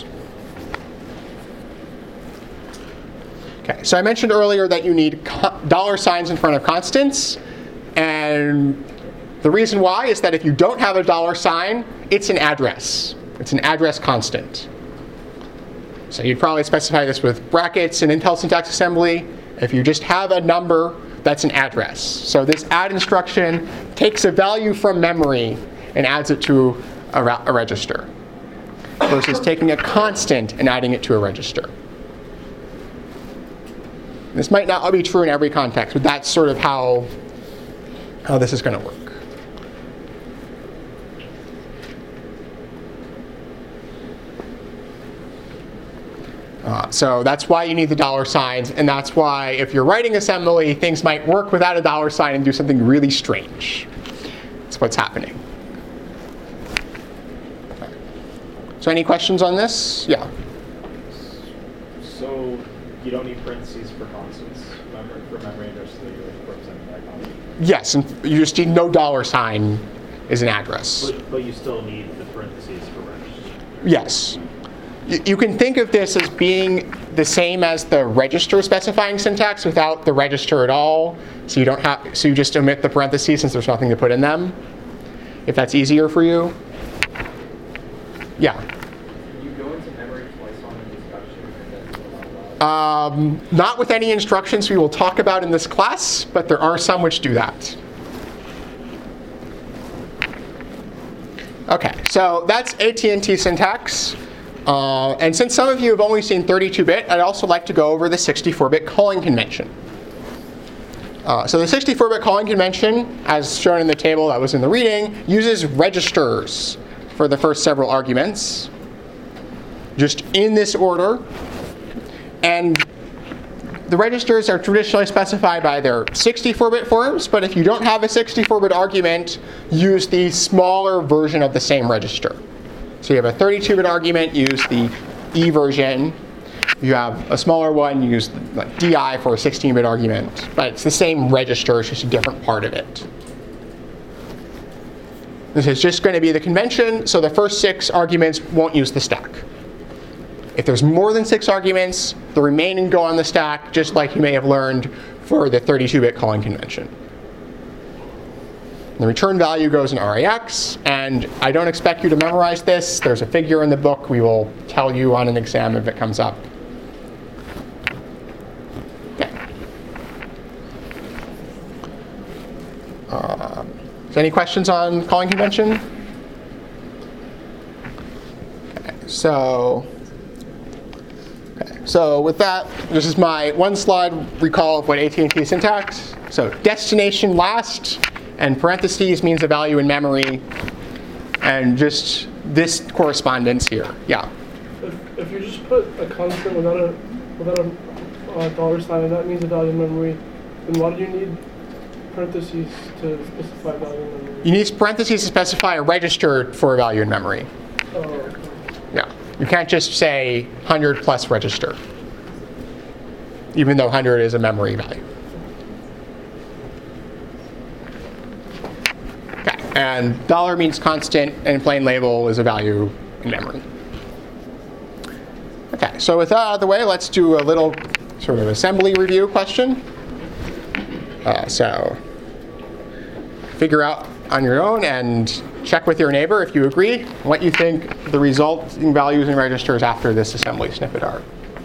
Okay, so I mentioned earlier that you need co- dollar signs in front of constants, and the reason why is that if you don't have a dollar sign, it's an address. It's an address constant. So you'd probably specify this with brackets in Intel syntax assembly. If you just have a number, that's an address. So this add instruction takes a value from memory and adds it to a, ra- a register, versus taking a constant and adding it to a register. This might not be true in every context, but that's sort of how, how this is going to work. Uh, so that's why you need the dollar signs, and that's why if you're writing assembly, things might work without a dollar sign and do something really strange. That's what's happening. So any questions on this? Yeah. So you don't need parentheses for constants memory, for memory address that you represent by constant? Yes, and you just need no dollar sign as an address. But, but you still need the parentheses for register? Yes. You, you can think of this as being the same as the register specifying syntax without the register at all. So you don't have, so you just omit the parentheses since there's nothing to put in them, if that's easier for you. Yeah. Um, not with any instructions we will talk about in this class, but there are some which do that. Okay, so that's A T and T syntax. Uh, and since some of you have only seen thirty-two bit, I'd also like to go over the sixty-four bit calling convention. Uh, so the sixty-four bit calling convention, as shown in the table that was in the reading, uses registers for the first several arguments, just in this order. And the registers are traditionally specified by their sixty-four bit forms, but if you don't have a sixty-four bit argument, use the smaller version of the same register. So you have a thirty-two bit argument, use the E version. You have a smaller one, use like D I for a sixteen bit argument. But it's the same register, it's just a different part of it. This is just going to be the convention, so the first six arguments won't use the stack. If there's more than six arguments, the remaining go on the stack, just like you may have learned for the thirty-two bit calling convention. The return value goes in R A X, and I don't expect you to memorize this. There's a figure in the book. We will tell you on an exam if it comes up. Okay. Uh, so any questions on calling convention? Okay, so... Okay, so with that, this is my one slide recall of what A T and T syntax. So destination last, and parentheses means a value in memory, and just this correspondence here. Yeah. If, if you just put a constant without a without a uh, dollar sign, and that means a value in memory, then why do you need parentheses to specify value in memory? You need parentheses to specify a register for a value in memory. Oh, okay. Yeah. You can't just say one hundred plus register, even though one hundred is a memory value. Okay, and dollar means constant, and plain label is a value in memory. Okay, so with that out of the way, let's do a little sort of assembly review question. Uh, so figure out on your own and check with your neighbor if you agree what you think the resulting values and registers after this assembly snippet are.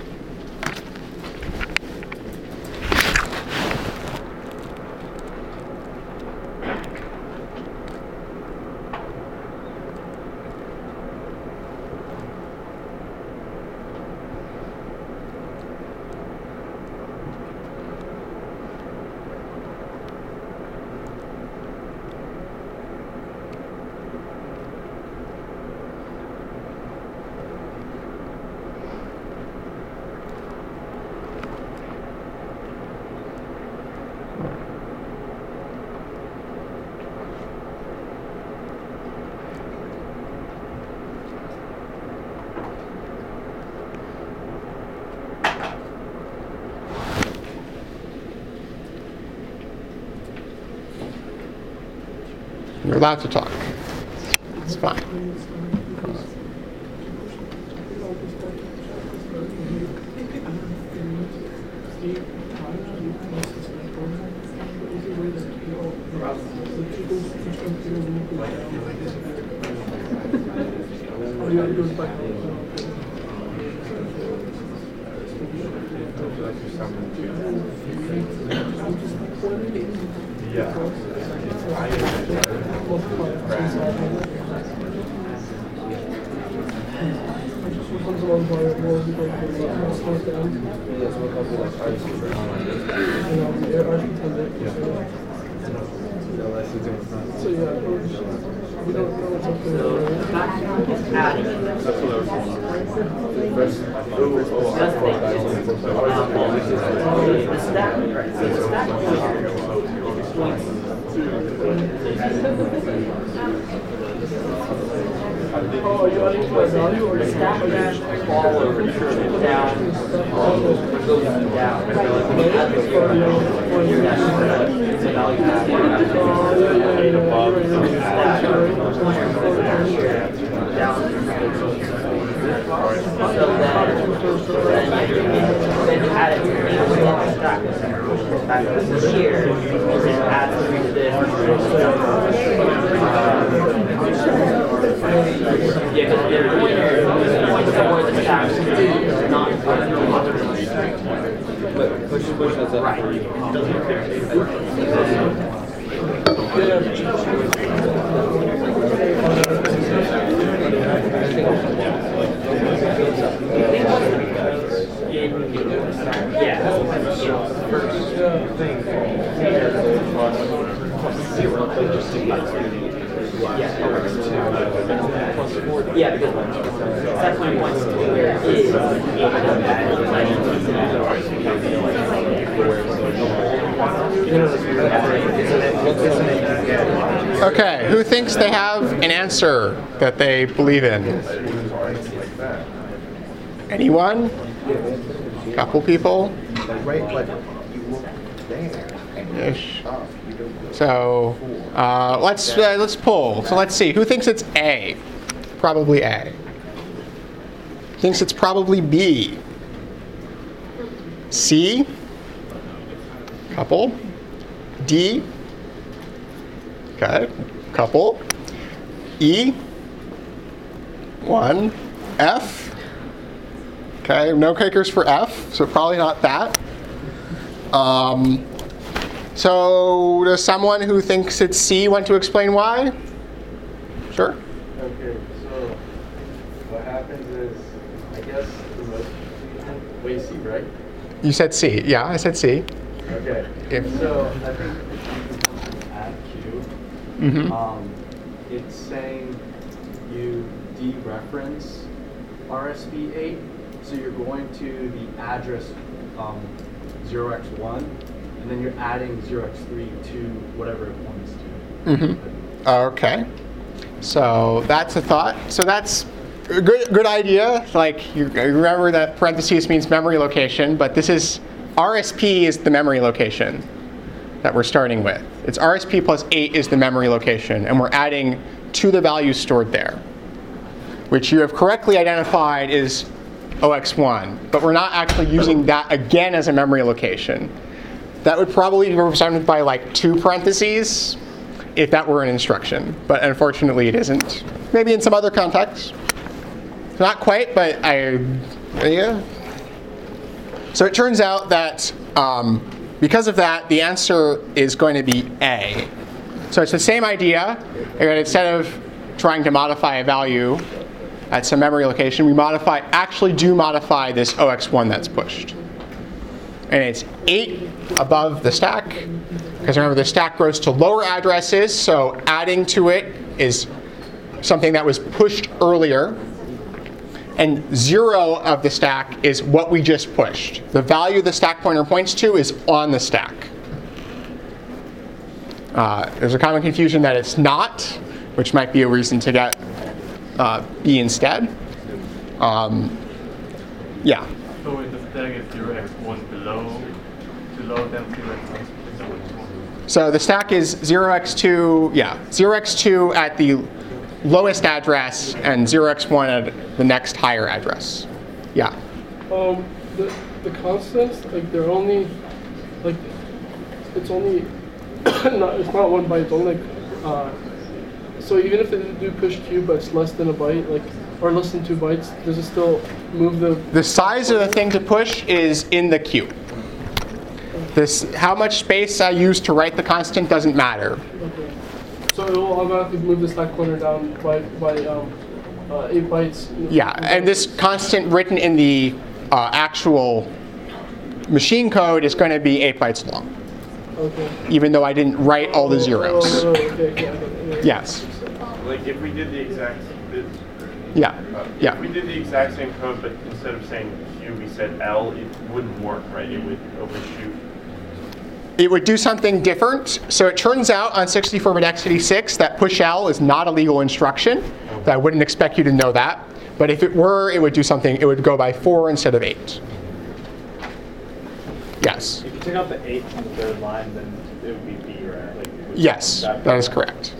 You're allowed to talk. It's fine. So yeah, we're just, we don't know what's up there. So stack is adding. That's what I was saying. That's the thing. The stack, the stack points. Oh, are you adding to my value or The stack that follows down, it goes down. So like when you add the zero, you're actually the value is down. Above the stack, down. So then, then you add it to the stack. Back to here, you can add to this. Yeah, because the pointer points toward the stack, not But push push has a right. It doesn't yeah. Yeah, because that's my point. Where it is, Okay, who thinks they have an answer that they believe in? Anyone? Couple people? Ish. So uh, let's uh, let's pull. So let's see. Who thinks it's A? Probably A. Thinks it's probably B. C. Couple. D. Okay. Couple. E. One. F. Okay. No takers for F. So probably not that. Um, so does someone who thinks it's C want to explain why? Sure. Okay, so what happens is, I guess the most way C, right? You said C. Yeah, I said C. Okay. If So I think if you add Q, mm-hmm. um, it's saying you dereference R S V eight, so you're going to the address um, zero x one, and then you're adding zero x three to whatever it points to. Mm-hmm. Okay. So that's a thought. So that's a good good idea. Like you, you remember that parentheses means memory location, but this is R S P is the memory location that we're starting with. It's R S P plus eight is the memory location, and we're adding to the value stored there, which you have correctly identified is O X one, but we're not actually using that again as a memory location. That would probably be represented by like two parentheses if that were an instruction, but unfortunately it isn't. Maybe in some other context. Not quite, but I, yeah. So it turns out that um, because of that, the answer is going to be A. So it's the same idea, and instead of trying to modify a value at some memory location, we modify, actually do modify this O X one that's pushed. And it's eight above the stack, because remember the stack grows to lower addresses, so adding to it is something that was pushed earlier. And zero of the stack is what we just pushed. The value the stack pointer points to is on the stack. Uh, there's a common confusion that it's not, which might be a reason to get uh, B instead. Um, yeah. So in the stack is zero x one below, below than zero x one. So the stack is zero x two, yeah, zero x two at the lowest address and zero x one at the next higher address. Yeah. Um, the the constants, like they're only, like, it's only, not, it's not one byte. It's only, like, uh, so even if they do push Q, but it's less than a byte, like, or less than two bytes, does it still move the? The size of the thing to push is in the queue. This, how much space I use to write the constant doesn't matter. Okay. So it will automatically move the stack pointer down by by um, uh, eight bytes. Yeah, and this constant written in the uh, actual machine code is going to be eight bytes long. Okay. even though I didn't write all the zeros. Oh, oh, oh, okay, okay, okay. Yes. Like if we did the exact, this, Yeah. uh, Yeah. if we did the exact same code, but instead of saying Q, we said L, it wouldn't work, right? It would overshoot. It would do something different. So it turns out on sixty-four bit x eighty-six that push L is not a legal instruction. I wouldn't expect you to know that. But if it were, it would do something. It would go by four instead of eight. Yes. If you take out the eight from the third line, then it would be B, right? Like, it would- Yes, that is correct.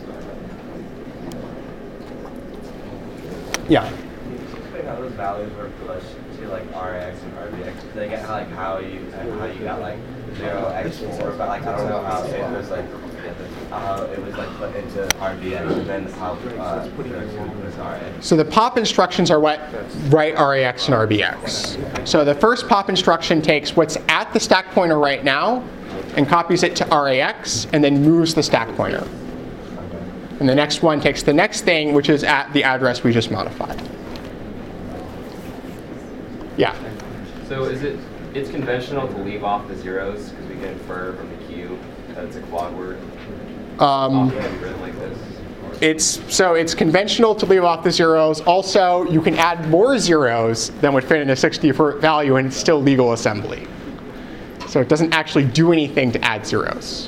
Yeah. Can you just explain how those values were flushed to like R X and R B X? Did I get how, like how you how you got like zero X four, but like I don't know how it was like how it was like put into R B X and then how uh, put it into R X. So the pop instructions are what write R A X and R B X. So the first pop instruction takes what's at the stack pointer right now and copies it to R A X and then moves the stack pointer. And the next one takes the next thing, which is at the address we just modified. Yeah. So is it, it's conventional to leave off the zeros because we can infer from the Q that it's a quad word? Um, Often can be written like this. It's, so it's conventional to leave off the zeros. Also, you can add more zeros than would fit in a sixty-four value and it's still legal assembly. So it doesn't actually do anything to add zeros.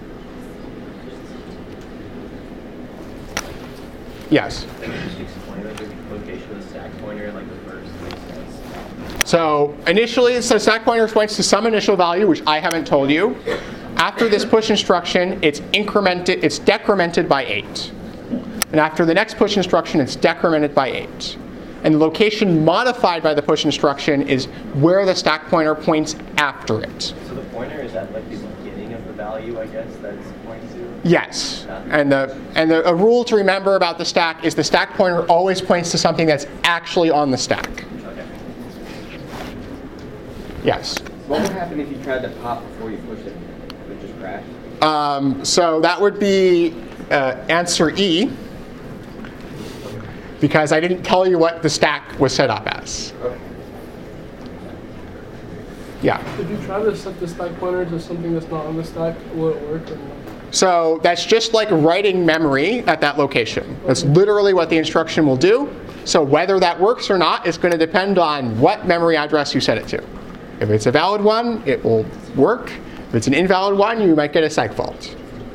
Yes? Can you just explain like the location of the stack pointer, like the first thing? So initially, so stack pointer points to some initial value, which I haven't told you. After this push instruction, it's incremented, it's decremented by eight. And after the next push instruction, it's decremented by eight. And the location modified by the push instruction is where the stack pointer points after it. So the pointer is at like the beginning of the value, I guess, that's pointing to? Yes. And the and the a rule to remember about the stack is the stack pointer always points to something that's actually on the stack. Okay. Yes. What would happen if you tried to pop before you pushed it? Would it just crash? Um, so that would be uh, answer E, because I didn't tell you what the stack was set up as. Okay. Yeah. If you try to set the stack pointer to something that's not on the stack, will it work or not? So that's just like writing memory at that location. That's literally what the instruction will do. So whether that works or not is going to depend on what memory address you set it to. If it's a valid one, it will work. If it's an invalid one, you might get a seg fault.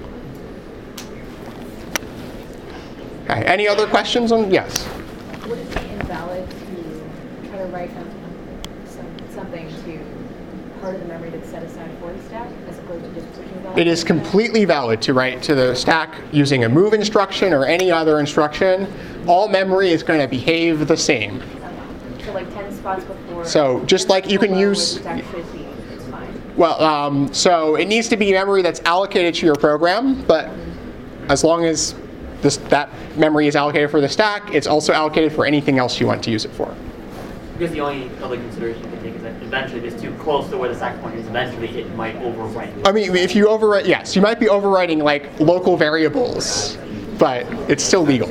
Okay, any other questions on, yes? Would it be invalid to try to write um, some, something to part of the memory that's set aside for the stack, as opposed to just pushing valid? It is completely valid to write to the stack using a move instruction or any other instruction. All memory is going to behave the same. So like ten spots before. So just like you can use. It's fine. Well, um, so it needs to be memory that's allocated to your program, but as long as this, that memory is allocated for the stack, it's also allocated for anything else you want to use it for. Because the only other consideration you can take is that eventually, if it's too close to where the stack pointer is, eventually it might overwrite. I mean, if you overwrite, yes, you might be overwriting like local variables, but it's still legal.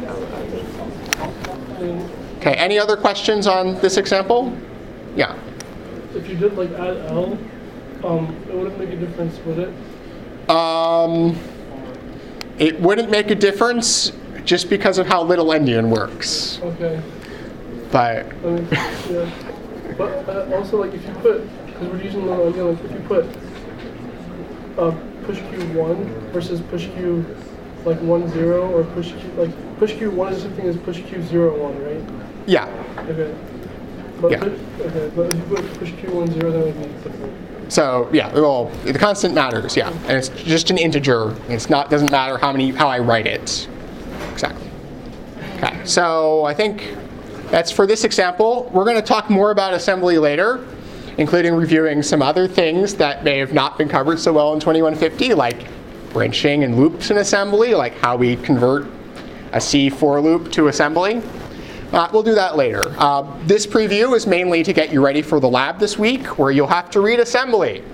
Okay, any other questions on this example? Yeah. If you did like add L, um, it wouldn't make a difference, would it? Um, it wouldn't make a difference just because of how little endian works. Okay. But I mean, yeah. But uh, also, like, if you put, because we're using little endian, like, if you put uh, push Q one versus push Q like one zero, or push Q like push Q one is the same thing as push Q zero one, right? Yeah. Okay. But Yeah. push, okay, but if you put push Q one zero, that would be different. So yeah, well, the constant matters, yeah, and it's just an integer. It's not doesn't matter how many how I write it. Exactly. Okay, so I think that's for this example. We're going to talk more about assembly later, including reviewing some other things that may have not been covered so well in twenty-one fifty, like branching and loops in assembly, like how we convert a C for loop to assembly. Uh, we'll do that later. Uh, this preview is mainly to get you ready for the lab this week, where you'll have to read assembly.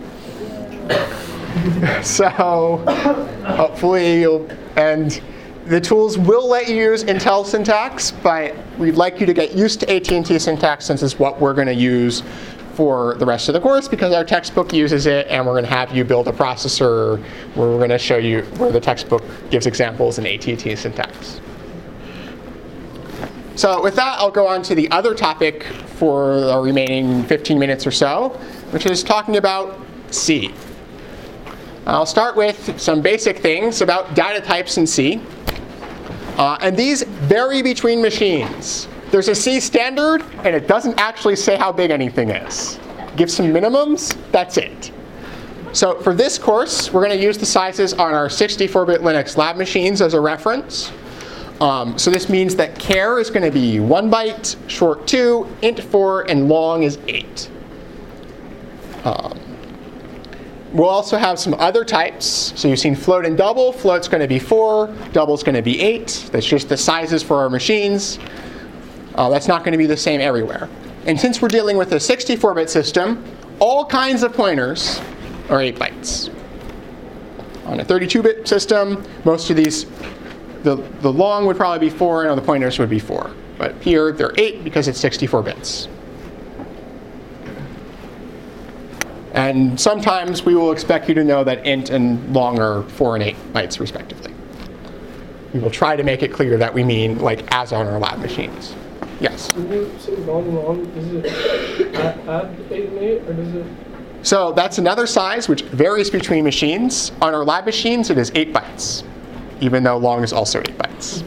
So hopefully you'll, and the tools will let you use Intel syntax, but we'd like you to get used to A T and T syntax since it's what we're going to use for the rest of the course because our textbook uses it, and we're going to have you build a processor where we're going to show you where the textbook gives examples in A T T syntax. So with that, I'll go on to the other topic for the remaining fifteen minutes or so, which is talking about C. I'll start with some basic things about data types in C. Uh, and these vary between machines. There's a C standard, and it doesn't actually say how big anything is. It gives some minimums, that's it. So for this course, we're going to use the sizes on our sixty-four bit Linux lab machines as a reference. Um, so this means that char is going to be one byte, short two, int four, and long is eight. Um, we'll also have some other types. So you've seen float and double. Float's going to be four, double's going to be eight. That's just the sizes for our machines. Uh, that's not going to be the same everywhere. And since we're dealing with a sixty-four bit system, all kinds of pointers are eight bytes. On a thirty-two bit system, most of these, the, the long would probably be four, and the pointers would be four. But here, they're eight because it's sixty-four bits. And sometimes we will expect you to know that int and long are four and eight bytes, respectively. We will try to make it clear that we mean like as on our lab machines. Yes? When you say long, long, does it add, add eight and eight, or does it? So that's another size which varies between machines. On our lab machines, it is eight bytes, even though long is also eight bytes.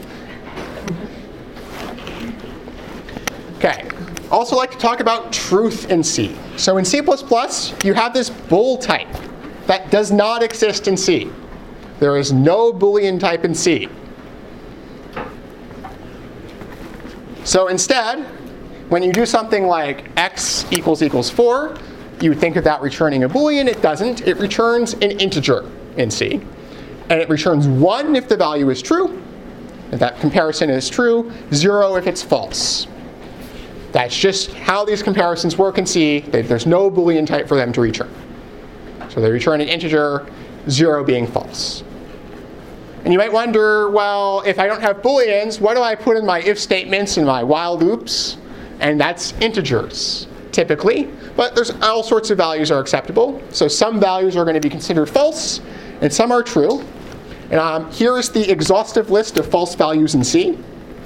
Okay. Also like to talk about truth in C. So in C plus plus, you have this bool type that does not exist in C. There is no Boolean type in C. So instead, when you do something like x equals equals four, you would think of that returning a Boolean. It doesn't. It returns an integer in C. And it returns one if the value is true. If that comparison is true, zero if it's false. That's just how these comparisons work in C. There's no Boolean type for them to return. So they return an integer, zero being false. And you might wonder, well, if I don't have Booleans, what do I put in my if statements and my while loops? And that's integers, typically. But there's all sorts of values are acceptable. So some values are going to be considered false, and some are true. And um, here is the exhaustive list of false values in C.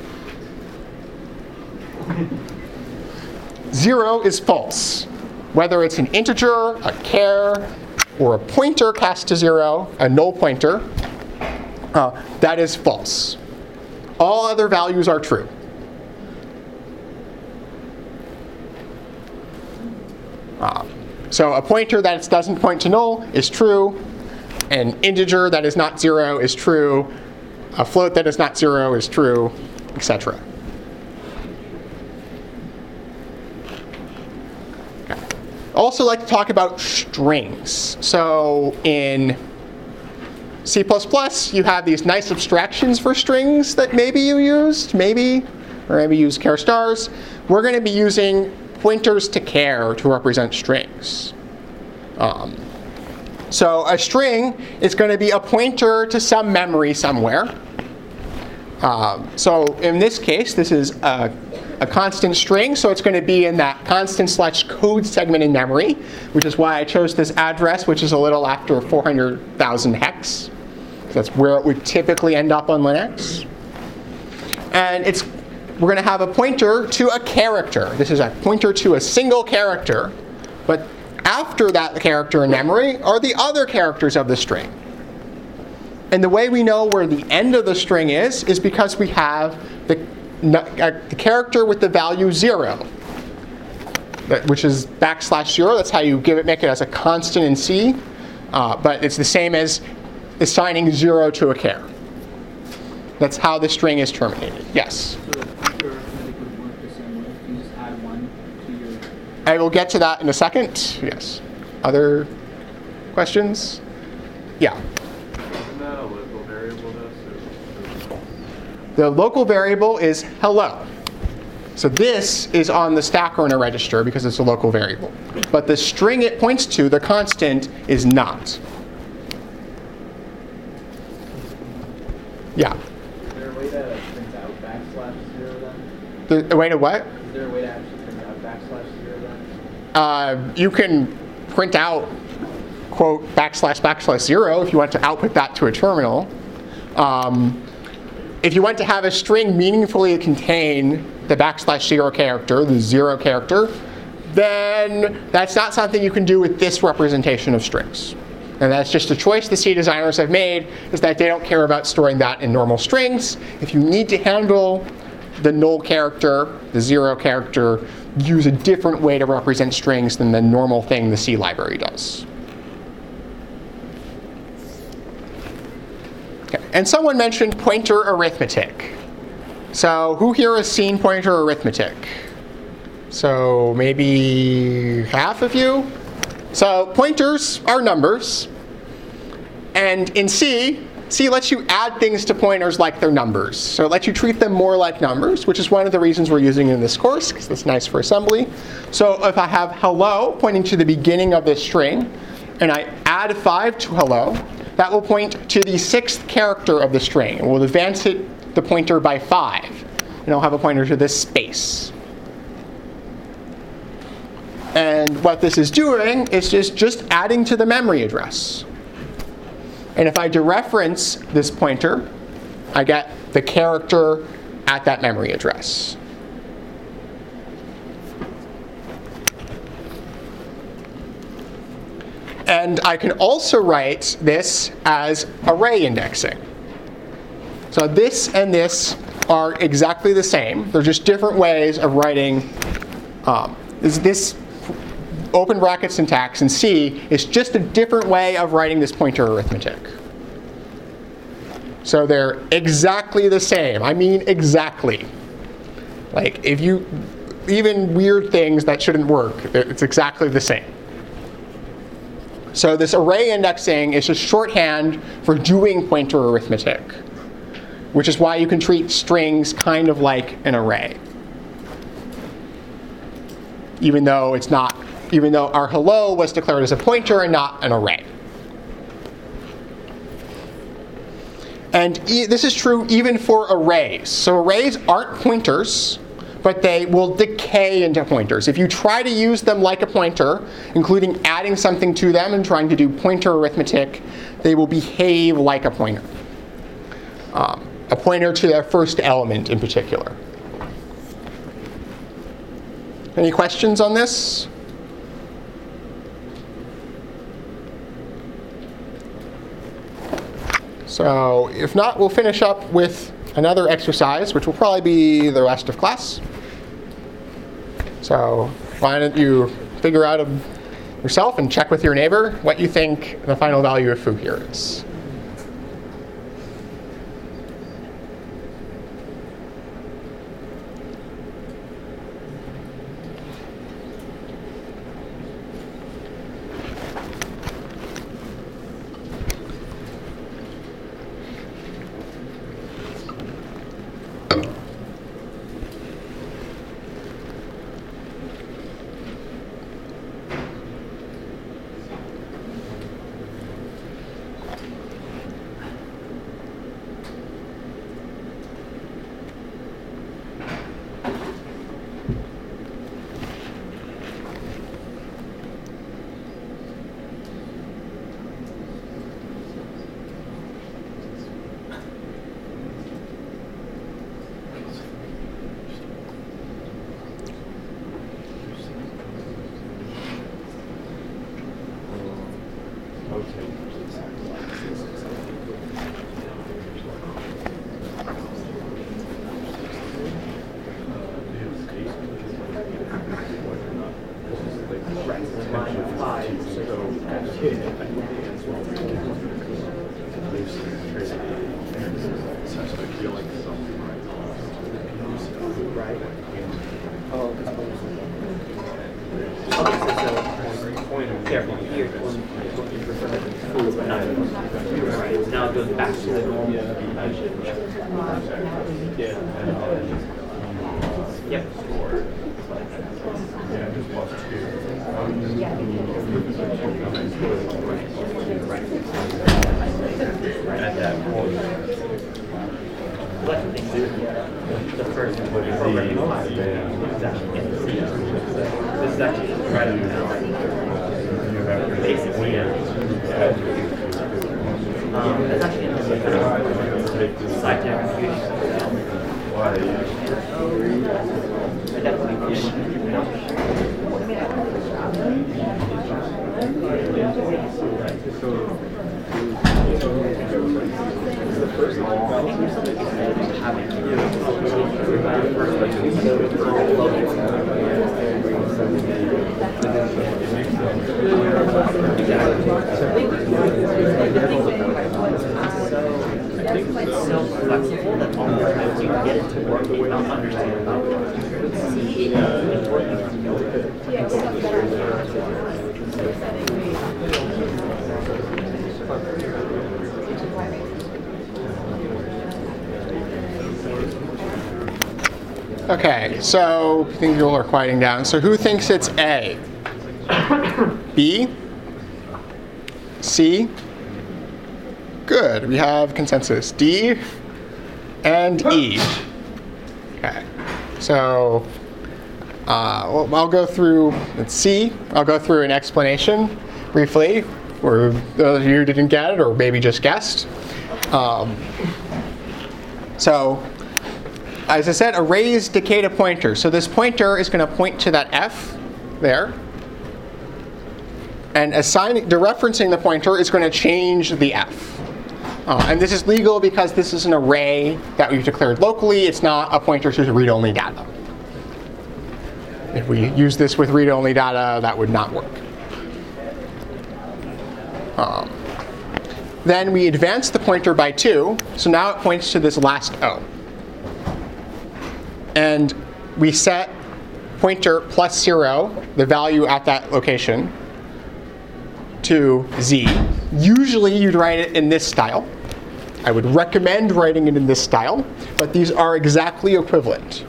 Zero is false. Whether it's an integer, a char, or a pointer cast to zero, a null pointer, uh, that is false. All other values are true. Uh, so a pointer that doesn't point to null is true. An integer that is not zero is true. A float that is not zero is true, et cetera. Okay. Also like to talk about strings. So in C plus plus, you have these nice abstractions for strings that maybe you used, maybe, or maybe use char stars. We're going to be using pointers to char to represent strings. Um, so a string is going to be a pointer to some memory somewhere. Um, so in this case, this is a, a constant string, so it's going to be in that constant slash code segment in memory, which is why I chose this address, which is a little after four hundred thousand hex. That's where it would typically end up on Linux. And it's we're going to have a pointer to a character. This is a pointer to a single character. But after that character in memory are the other characters of the string. And the way we know where the end of the string is is because we have the, uh, the character with the value zero, which is backslash zero. That's how you give it, make it as a constant in C. Uh, but it's the same as assigning zero to a char. That's how the string is terminated. Yes? So the pointer arithmetic would work the same way. You just add one to your... I will get to that in a second. Yes. Other questions? Yeah. Isn't that a local variable though? So The local variable is hello. So this is on the stack or in a register because it's a local variable. But the string it points to, the constant, is not. Yeah. Is there a way to print out backslash zero then? The, the way to what? Is there a way to actually print out backslash zero then? uh, you can print out, quote, backslash backslash zero if you want to output that to a terminal. Um, if you want to have a string meaningfully contain the backslash zero character, the zero character, then that's not something you can do with this representation of strings. And that's just a choice the C designers have made, is that they don't care about storing that in normal strings. If you need to handle the null character, the zero character, use a different way to represent strings than the normal thing the C library does. Okay. And someone mentioned pointer arithmetic. So who here has seen pointer arithmetic? So maybe half of you? So pointers are numbers. And in C, C lets you add things to pointers like they're numbers. So it lets you treat them more like numbers, which is one of the reasons we're using it in this course, because it's nice for assembly. So if I have hello pointing to the beginning of this string, and I add five to hello, that will point to the sixth character of the string. And we'll advance it, the pointer by five. And I'll have a pointer to this space. And what this is doing is just, just adding to the memory address. And if I dereference this pointer, I get the character at that memory address. And I can also write this as array indexing. So this and this are exactly the same. They're just different ways of writing um, this, this open bracket syntax in C is just a different way of writing this pointer arithmetic. So they're exactly the same. I mean exactly. Like if you, even weird things that shouldn't work, it's exactly the same. So this array indexing is just shorthand for doing pointer arithmetic, which is why you can treat strings kind of like an array. Even though it's not, even though our hello was declared as a pointer and not an array. And e this is true even for arrays. So arrays aren't pointers, but they will decay into pointers. If you try to use them like a pointer, including adding something to them and trying to do pointer arithmetic, they will behave like a pointer. Um, a pointer to their first element in particular. Any questions on this? So if not, we'll finish up with another exercise, which will probably be the rest of class. So why don't you figure out yourself and check with your neighbor what you think the final value of foo here is. Now it goes back to the normal. Yep. At that point. collection things, the first programming class is actually in C. This is actually right up now. Basically, yeah. Um, that's actually in the side computation. I definitely It's so flexible that almost times you get it to work and you don't understand about it. See, it's working because you know it. Okay, so I think you all are quieting down. So who thinks it's A? B? C? Good, we have consensus. D and E. Okay, so uh, well, I'll go through, let's C. I'll go through an explanation briefly for those of you who didn't get it or maybe just guessed. Um, so, as I said, arrays decay to pointers. So this pointer is going to point to that F there. And assigning, dereferencing the pointer is going to change the F. Uh, and this is legal because this is an array that we've declared locally. It's not a pointer to read-only data. If we use this with read-only data, that would not work. Um, then we advance the pointer by two. So now it points to this last O. And we set pointer plus zero, the value at that location, to Z. Usually you'd write it in this style. I would recommend writing it in this style, but these are exactly equivalent.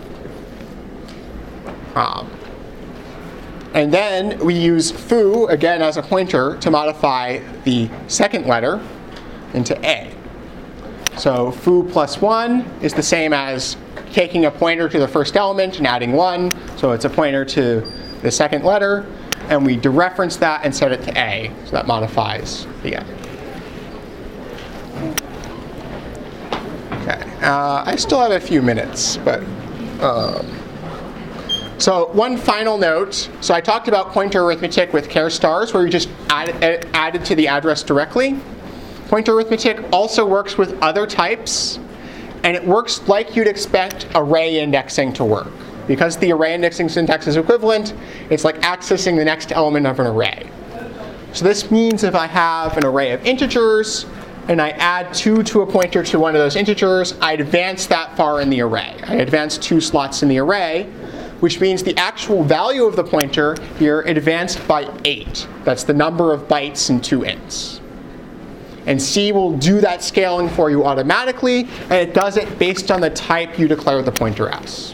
Um, and then we use foo, again as a pointer, to modify the second letter into A. So foo plus one is the same as taking a pointer to the first element and adding one. So it's a pointer to the second letter. And we dereference that and set it to A. So that modifies the A. Okay. Uh, I still have a few minutes, but um, so one final note. So I talked about pointer arithmetic with char stars, where you just add, add, added to the address directly. Pointer arithmetic also works with other types, and it works like you'd expect array indexing to work. Because the array indexing syntax is equivalent, it's like accessing the next element of an array. So this means if I have an array of integers, and I add two to a pointer to one of those integers, I advance that far in the array. I advance two slots in the array, which means the actual value of the pointer here advanced by eight. That's the number of bytes in two ints. And C will do that scaling for you automatically, and it does it based on the type you declare the pointer as.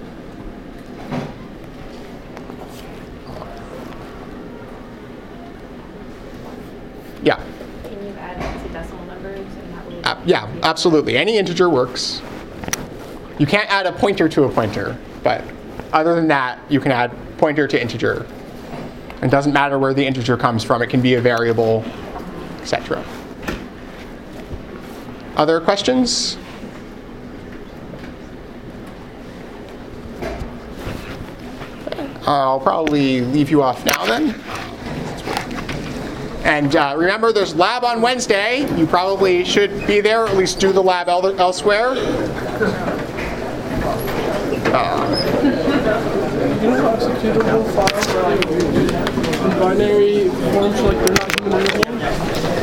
Yeah. Can you add to decimal numbers and that will? Uh, yeah, absolutely. Any integer works. You can't add a pointer to a pointer, but other than that, you can add pointer to integer. It doesn't matter where the integer comes from. It can be a variable, et cetera. Other questions? I'll probably leave you off now then. And uh, remember, there's lab on Wednesday. You probably should be there, or at least do the lab el elsewhere. Uh, You know, executable files are like in binary forms, like they're not human readable.